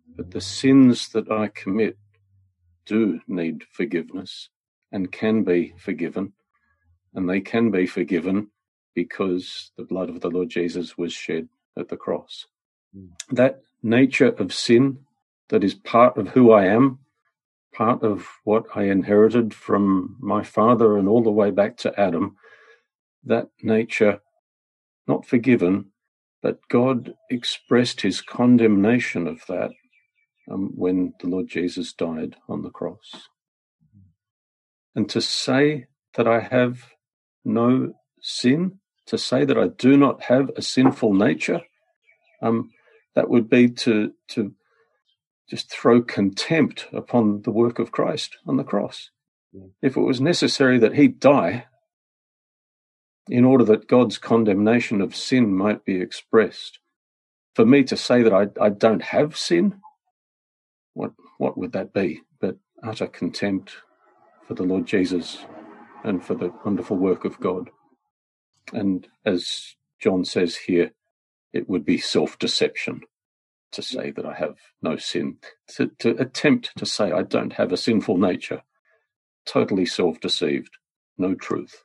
But the sins that I commit do need forgiveness and can be forgiven. And they can be forgiven because the blood of the Lord Jesus was shed at the cross. That nature of sin that is part of who I am, part of what I inherited from my father and all the way back to Adam, that nature, not forgiven, but God expressed his condemnation of that when the Lord Jesus died on the cross. And to say that I have no sin, to say that I do not have a sinful nature, that would be to just throw contempt upon the work of Christ on the cross. If it was necessary that he die in order that God's condemnation of sin might be expressed, for me to say that I don't have sin, what would that be but utter contempt for the Lord Jesus and for the wonderful work of God? And as John says here, it would be self-deception to say that I have no sin, to attempt to say I don't have a sinful nature. Totally self-deceived, no truth.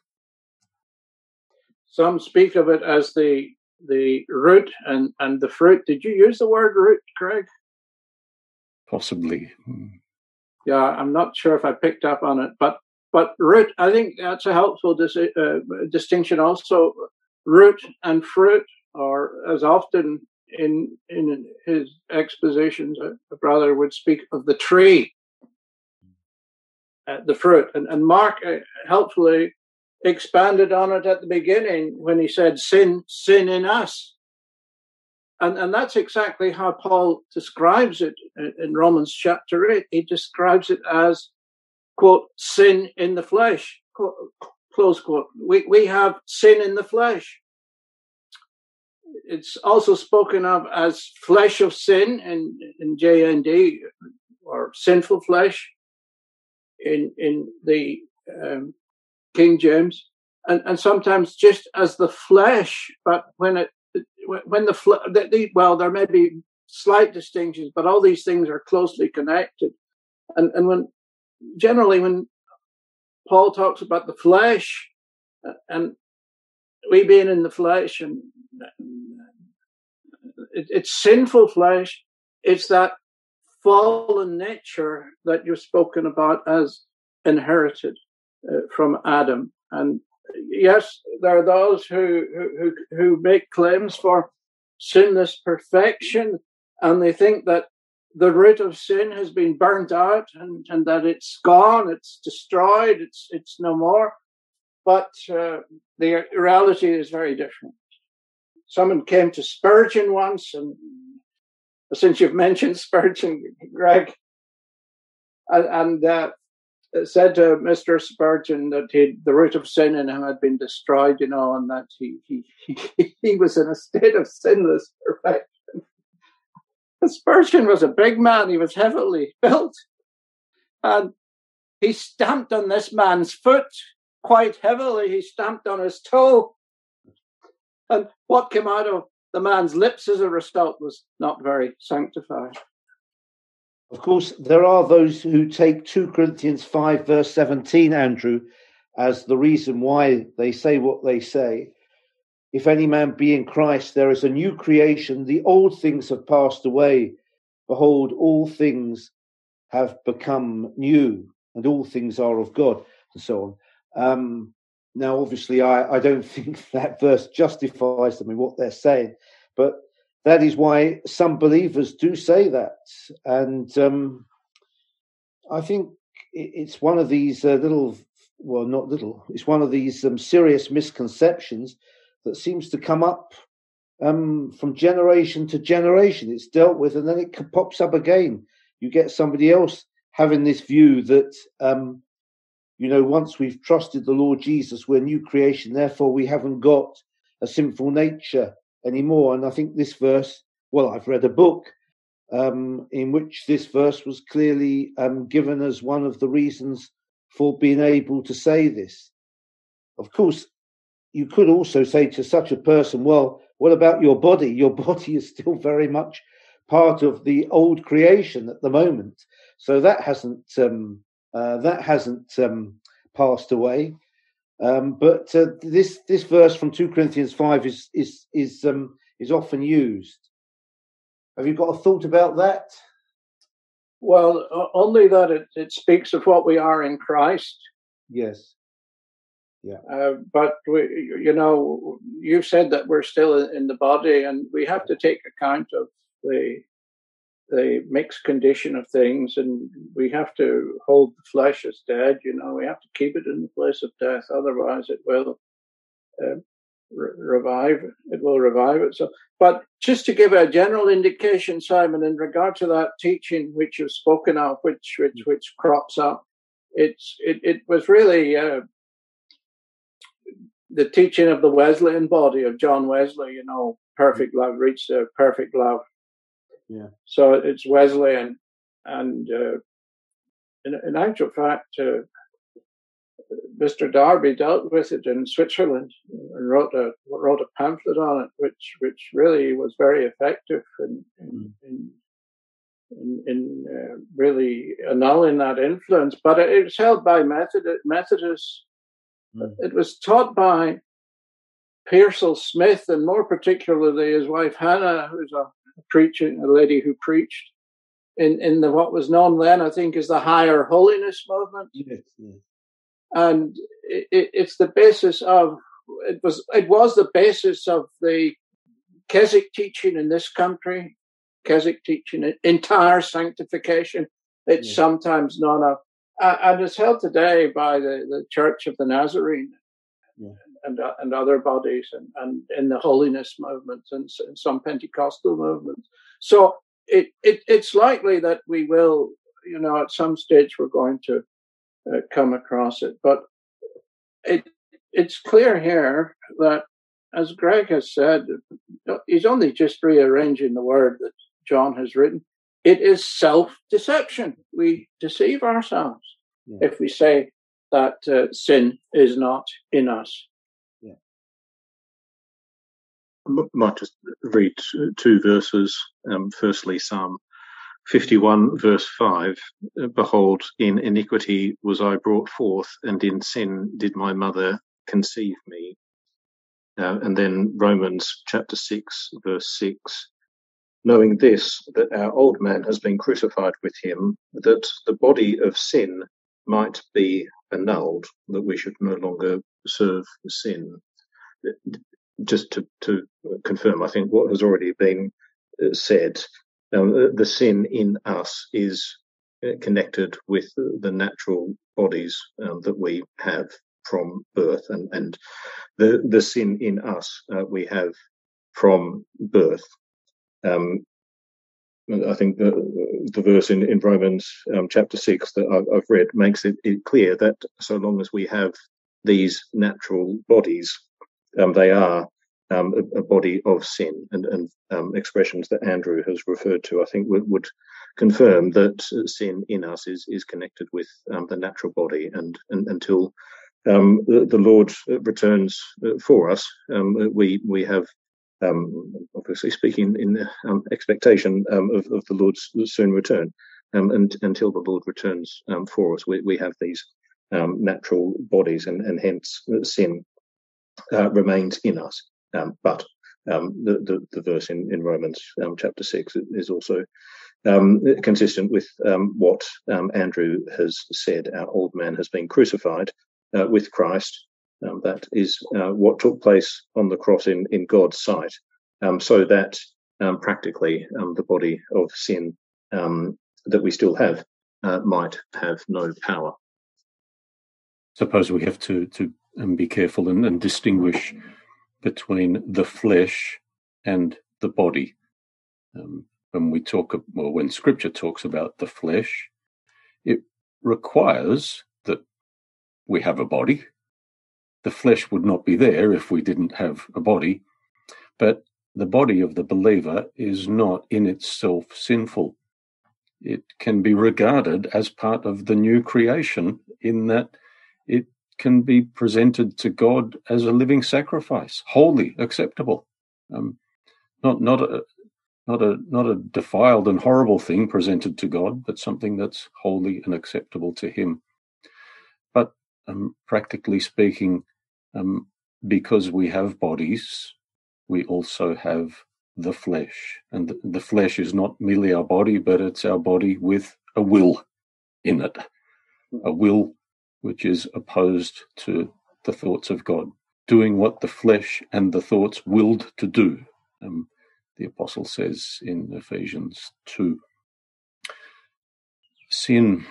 Some speak of it as the root and the fruit. Did you use the word root, Craig? Possibly. Yeah, I'm not sure if I picked up on it, but root, I think that's a helpful distinction also. Root and fruit, or as often in his expositions, a brother would speak of the tree, the fruit. And Mark helpfully expanded on it at the beginning when he said, sin in us. And that's exactly how Paul describes it in Romans chapter 8. He describes it as, quote, sin in the flesh, close quote. We have sin in the flesh. It's also spoken of as flesh of sin in JND, or sinful flesh in the King James, and sometimes just as the flesh. But there may be slight distinctions, but all these things are closely connected. And when Paul talks about the flesh and we being in the flesh, and it's sinful flesh, it's that fallen nature that you've spoken about as inherited from Adam. And yes, there are those who make claims for sinless perfection, and they think that the root of sin has been burnt out and that it's gone, it's destroyed, it's no more. But the reality is very different. Someone came to Spurgeon once, and since you've mentioned Spurgeon, Greg, and said to Mr. Spurgeon that the root of sin in him had been destroyed, and that he was in a state of sinless perfection. And Spurgeon was a big man; he was heavily built, and he stamped on this man's foot quite heavily. He stamped on his toe, and what came out of the man's lips as a result was not very sanctified. Of course, there are those who take 2 Corinthians 5, verse 17, Andrew, as the reason why they say what they say. If any man be in Christ, there is a new creation. The old things have passed away. Behold, all things have become new, and all things are of God, and so on. Now, obviously, I don't think that verse justifies them in what they're saying, but that is why some believers do say that. And I think it's one of these it's one of these serious misconceptions that seems to come up from generation to generation. It's dealt with, and then it pops up again. You get somebody else having this view that, once we've trusted the Lord Jesus, we're new creation, therefore we haven't got a sinful nature anymore. And I think this verse, I've read a book in which this verse was clearly given as one of the reasons for being able to say this. Of course, you could also say to such a person, well, what about your body? Your body is still very much part of the old creation at the moment. So that hasn't passed away. But this verse from 2 Corinthians 5 is often used. Have you got a thought about that? Well, only that it speaks of what we are in Christ. Yes. Yeah. But you've said that we're still in the body, and we have to take account of the mixed condition of things, and we have to hold the flesh as dead. We have to keep it in the place of death, otherwise it will revive. It will revive itself. But just to give a general indication, Simon, in regard to that teaching which you've spoken of, which crops up, it was really the teaching of the Wesleyan body of John Wesley. Perfect love reached a perfect love. Yeah. So it's Wesleyan, and in actual fact, Mr. Darby dealt with it in Switzerland and wrote a pamphlet on it, which really was very effective in really annulling that influence. But it was held by Methodists. It was taught by Pearsall Smith, and more particularly his wife Hannah, who's a lady who preached in what was known then, I think, as the Higher Holiness movement. Yes, yes. And it's the basis of it was the basis of the Keswick teaching in this country. Keswick teaching, entire sanctification. It's sometimes known of, and it's held today by the Church of the Nazarene and other bodies, and in the holiness movements and some Pentecostal movements. So it's likely that we will, at some stage we're going to come across it. But it's clear here that, as Greg has said, he's only just rearranging the word that John has written. It is self-deception. We deceive ourselves if we say that sin is not in us. I might just read two verses. Firstly, Psalm 51, verse 5. Behold, in iniquity was I brought forth, and in sin did my mother conceive me. And then Romans chapter 6, verse 6. Knowing this, that our old man has been crucified with him, that the body of sin might be annulled, that we should no longer serve sin. Just to confirm, I think what has already been said, the sin in us is connected with the natural bodies that we have from birth, and the sin in us we have from birth. I think the verse in Romans chapter 6 that I've read makes it clear that so long as we have these natural bodies, they are a body of sin, and expressions that Andrew has referred to, I think, would confirm that sin in us is connected with the natural body, and until the Lord returns for us, we have, obviously speaking in expectation of the Lord's soon return, and until the Lord returns for us, we have these natural bodies, and hence sin remains in us. But the verse in Romans chapter 6 is also consistent with what Andrew has said. Our old man has been crucified with Christ. That is what took place on the cross in God's sight, so that practically the body of sin that we still have might have no power. Suppose we have to be careful and distinguish between the flesh and the body. When Scripture talks about the flesh, it requires that we have a body. The flesh would not be there if we didn't have a body, but the body of the believer is not in itself sinful. It can be regarded as part of the new creation, in that it can be presented to God as a living sacrifice, holy, acceptable. not a defiled and horrible thing presented to God, but something that's holy and acceptable to him. But practically speaking, because we have bodies, we also have the flesh. And the flesh is not merely our body, but it's our body with a will in it, a will which is opposed to the thoughts of God, doing what the flesh and the thoughts willed to do. The apostle says in Ephesians 2. Sin,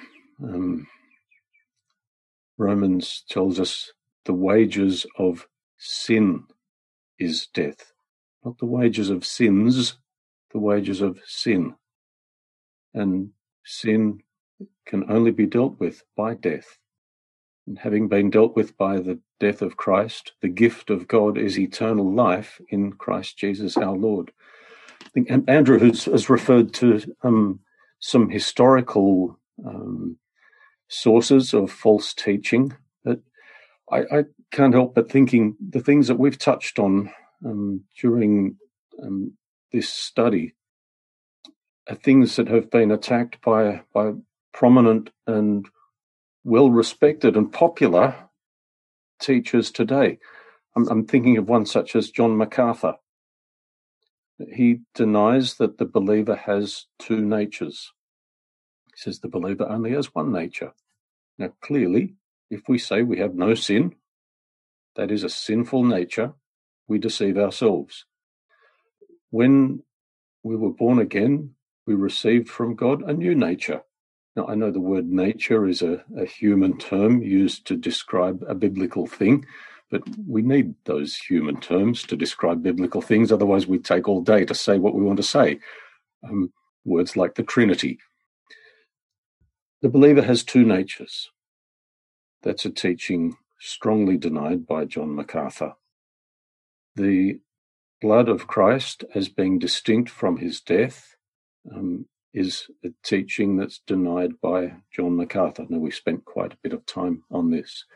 Romans tells us the wages of sin is death. Not the wages of sins, the wages of sin. And sin can only be dealt with by death. And having been dealt with by the death of Christ, the gift of God is eternal life in Christ Jesus our Lord. I think Andrew has referred to some historical sources of false teaching. But I can't help but thinking the things that we've touched on during this study are things that have been attacked by prominent and well-respected and popular teachers today. I'm thinking of one such as John MacArthur. He denies that the believer has two natures. He says the believer only has one nature. Now, clearly, if we say we have no sin, that is a sinful nature, we deceive ourselves. When we were born again, we received from God a new nature. Now, I know the word nature is a human term used to describe a biblical thing, but we need those human terms to describe biblical things. Otherwise, we'd take all day to say what we want to say. Words like the Trinity. The believer has two natures. That's a teaching strongly denied by John MacArthur. The blood of Christ as being distinct from his death is a teaching that's denied by John MacArthur. Now, we spent quite a bit of time on this.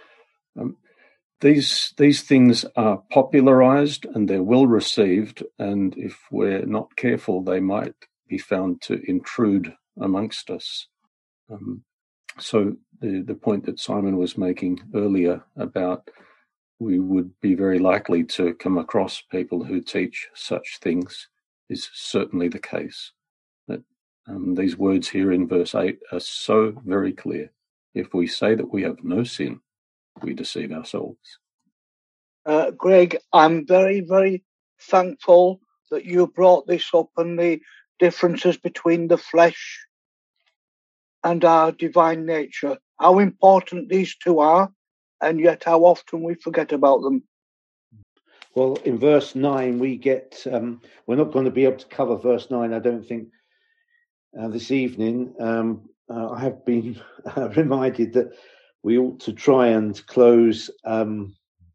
These things are popularized and they're well received, and if we're not careful, they might be found to intrude amongst us. So the point that Simon was making earlier about we would be very likely to come across people who teach such things is certainly the case. That these words here in verse 8 are so very clear. If we say that we have no sin, we deceive ourselves. Greg, I'm very, very thankful that you brought this up and the differences between the flesh and our divine nature, how important these two are, and yet how often we forget about them. Well, in verse 9, we get, we're not going to be able to cover verse 9, I don't think, this evening. I have been reminded that we ought to try and close by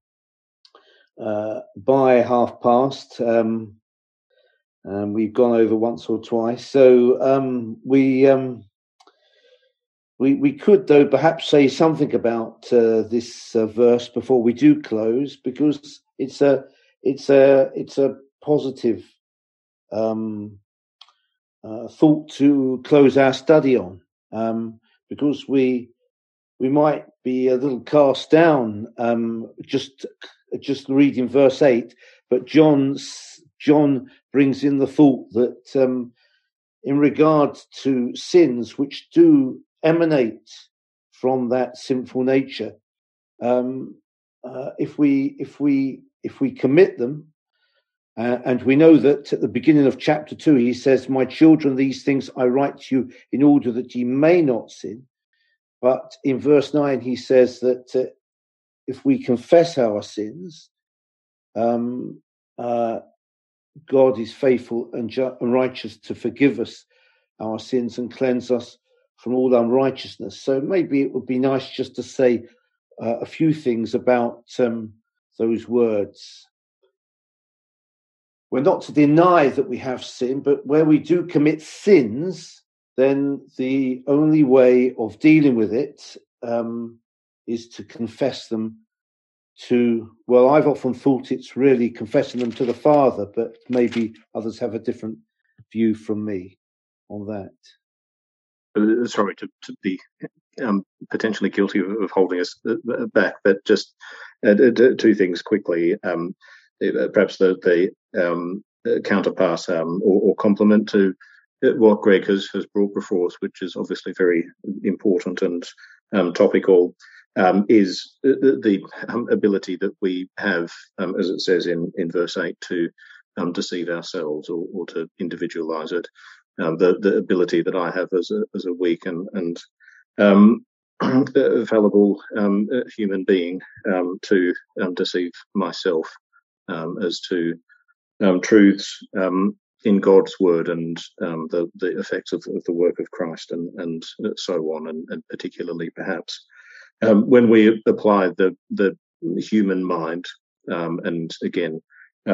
past. We've gone over once or twice. So we could, though, perhaps say something about this verse before we do close, because it's a positive thought to close our study on, because we might be a little cast down just reading verse 8, but John brings in the thought that in regard to sins which do emanate from that sinful nature, if we commit them, and we know that at the beginning of chapter 2 he says, "My children, these things I write to you in order that ye may not sin." But in verse 9 he says that if we confess our sins, God is faithful and righteous to forgive us our sins and cleanse us from all unrighteousness. So maybe it would be nice just to say a few things about those words. We're not to deny that we have sin, but where we do commit sins, then the only way of dealing with it is to confess them to, well, I've often thought it's really confessing them to the Father, but maybe others have a different view from me on that. Sorry to be potentially guilty of holding us back, but just two things quickly. Perhaps the counterpart or complement to what Greg has brought before us, which is obviously very important and topical, is the ability that we have, as it says in verse 8, to deceive ourselves or to individualize it. The ability that I have as a weak and fallible human being to deceive myself as to truths in God's word and the effects of the work of Christ and so on, and particularly perhaps when we apply the human mind and again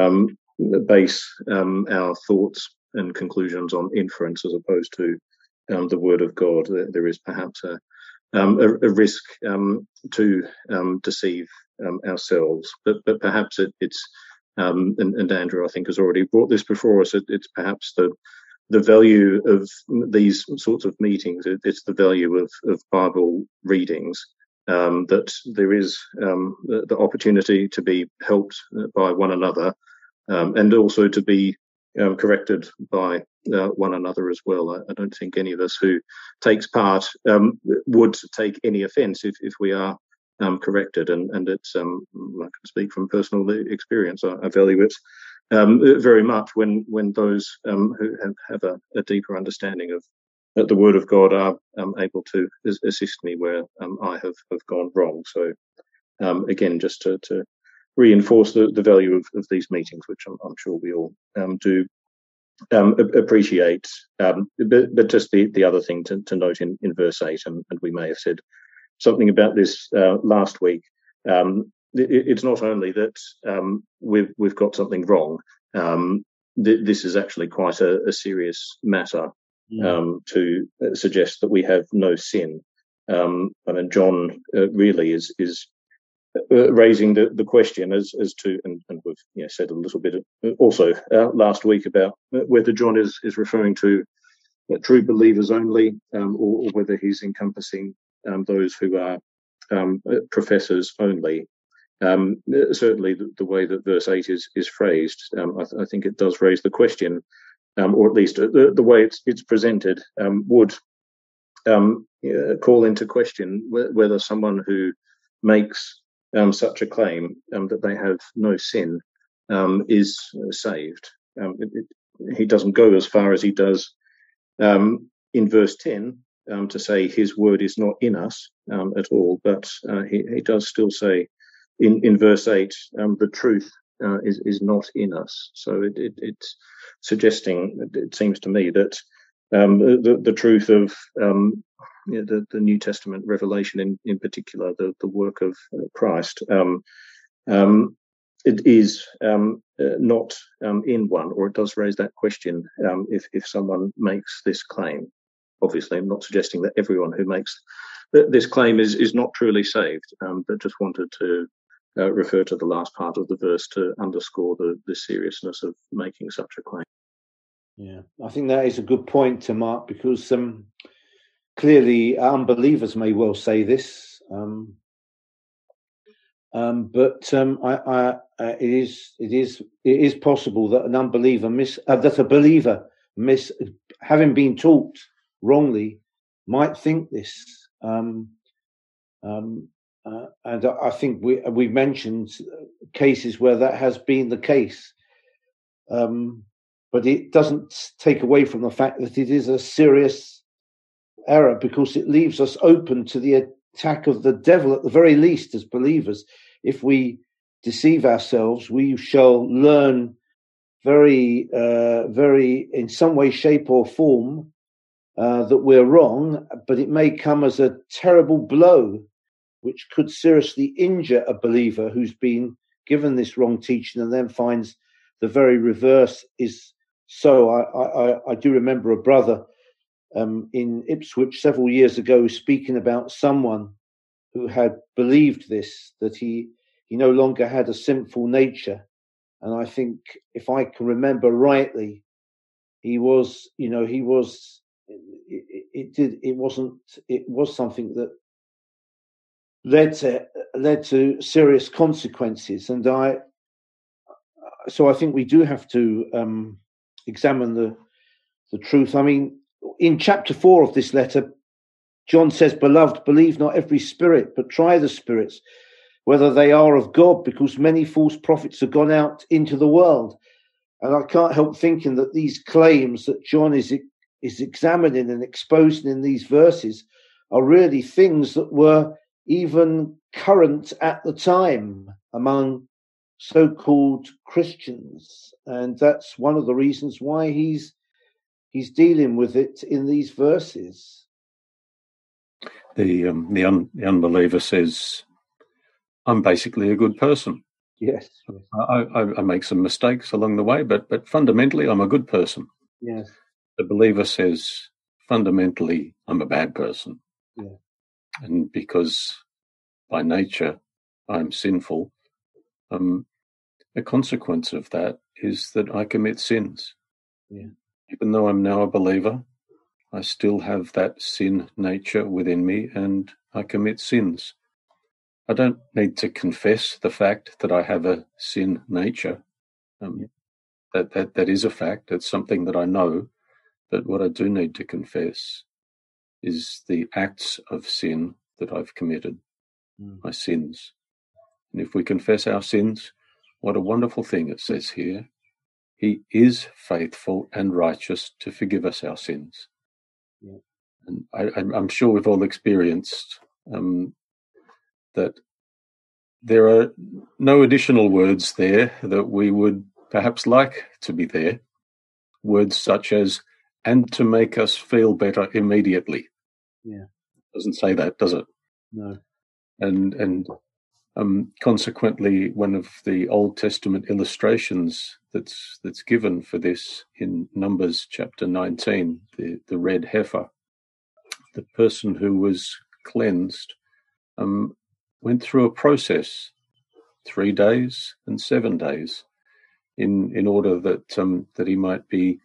base our thoughts and conclusions on inference as opposed to the word of God, there is perhaps a risk to deceive ourselves, but perhaps it's and Andrew, I think, has already brought this before us. It's perhaps the value of these sorts of meetings. It's the value of Bible readings, that there is the opportunity to be helped by one another, and also to be corrected by one another as well. I don't think any of us who takes part would take any offence if we are corrected, and it's I can speak from personal experience. I value it very much when those who have a deeper understanding of the Word of God are able to assist me where I have gone wrong. So again, just to reinforce the value of these meetings, which I'm sure we all do appreciate. But just the other thing to note in verse 8, and we may have said something about this last week. It's not only that we've got something wrong. This is actually quite a serious matter to suggest that we have no sin. I mean, John really is raising the question as to, and we've said a little bit also last week about whether John is referring to true believers only, or whether he's encompassing those who are professors only. Certainly, the way that verse 8 is phrased, I think it does raise the question, or at least the way it's presented would call into question whether someone who makes such a claim that they have no sin is saved. He doesn't go as far as he does in verse 10 to say his word is not in us at all, but he does still say in verse 8 the truth is not in us. So it's suggesting, it seems to me, that the truth of the New Testament revelation, in particular, the work of Christ, it is not in one, or it does raise that question if someone makes this claim. Obviously, I'm not suggesting that everyone who makes this claim is not truly saved, but just wanted to refer to the last part of the verse to underscore the seriousness of making such a claim. Yeah, I think that is a good point to mark, because clearly unbelievers may well say this, but it is possible that an unbeliever that a believer having been taught wrongly might think this. And I think we mentioned cases where that has been the case. But it doesn't take away from the fact that it is a serious error, because it leaves us open to the attack of the devil, at the very least, as believers. If we deceive ourselves, we shall learn very, in some way, shape or form, that we're wrong, but it may come as a terrible blow, which could seriously injure a believer who's been given this wrong teaching and then finds the very reverse is so. I do remember a brother in Ipswich several years ago speaking about someone who had believed this, that he no longer had a sinful nature. And I think, if I can remember rightly, he was, it was something that led to serious consequences. And so I think we do have to examine the truth. I mean, in chapter 4 of this letter, John says, "Beloved, believe not every spirit, but try the spirits, whether they are of God, because many false prophets have gone out into the world." And I can't help thinking that these claims that John is examining and exposing in these verses are really things that were even current at the time among so-called Christians. And that's one of the reasons why he's dealing with it in these verses. The unbeliever says, "I'm basically a good person. Yes. I make some mistakes along the way, but fundamentally, I'm a good person." Yes. The believer says, "Fundamentally, I'm a bad person." Yeah. And because by nature I'm sinful, a consequence of that is that I commit sins. Yeah. Even though I'm now a believer, I still have that sin nature within me, and I commit sins. I don't need to confess the fact that I have a sin nature. That is a fact. It's something that I know. But what I do need to confess is the acts of sin that I've committed, my sins. And if we confess our sins, what a wonderful thing it says here. He is faithful and righteous to forgive us our sins. Yeah. And I'm sure we've all experienced that there are no additional words there that we would perhaps like to be there. Words such as, "and to make us feel better immediately." Yeah. Doesn't say that, does it? No. And consequently, one of the Old Testament illustrations that's given for this in Numbers chapter 19, the red heifer, the person who was cleansed went through a process, 3 days and 7 days, in order that he might be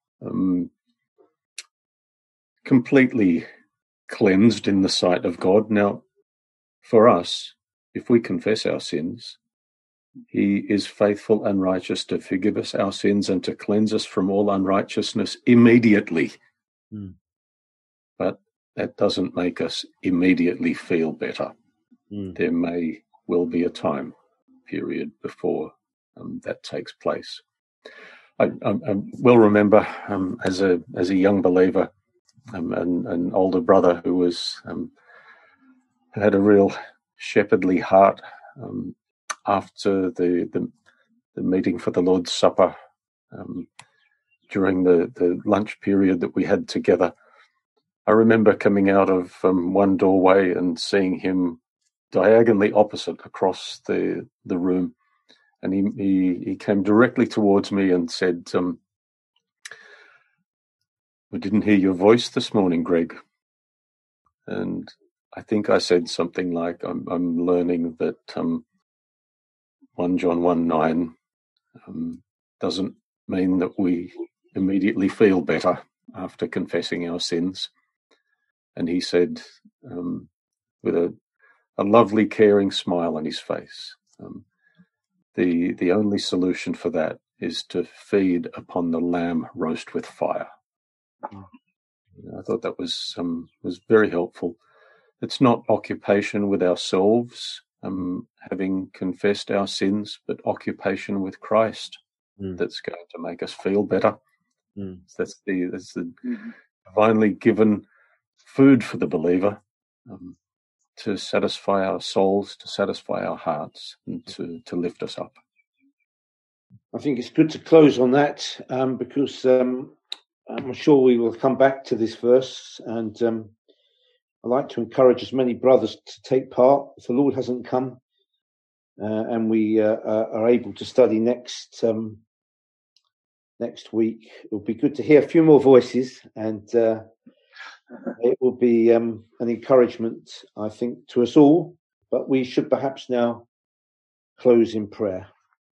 completely cleansed in the sight of God. Now, for us, if we confess our sins, he is faithful and righteous to forgive us our sins and to cleanse us from all unrighteousness immediately. But that doesn't make us immediately feel better. There may well be a time period before that takes place. I will remember as a young believer, an older brother who had a real shepherdly heart. After the meeting for the Lord's Supper, during the lunch period that we had together, I remember coming out of one doorway and seeing him diagonally opposite across the room, and he came directly towards me and said, "We didn't hear your voice this morning, Greg." And I think I said something like, I'm learning that 1 John 1:9 doesn't mean that we immediately feel better after confessing our sins. And he said, with a lovely, caring smile on his face, the only solution for that is to feed upon the lamb roast with fire. I thought that was very helpful. It's not occupation with ourselves, having confessed our sins, but occupation with Christ that's going to make us feel better. That's the divinely given food for the believer, to satisfy our souls, to satisfy our hearts, and to lift us up. I think it's good to close on that, because I'm sure we will come back to this verse, and I'd like to encourage as many brothers to take part. If the Lord hasn't come and we are able to study next week, it will be good to hear a few more voices, and it will be an encouragement, I think, to us all. But we should perhaps now close in prayer.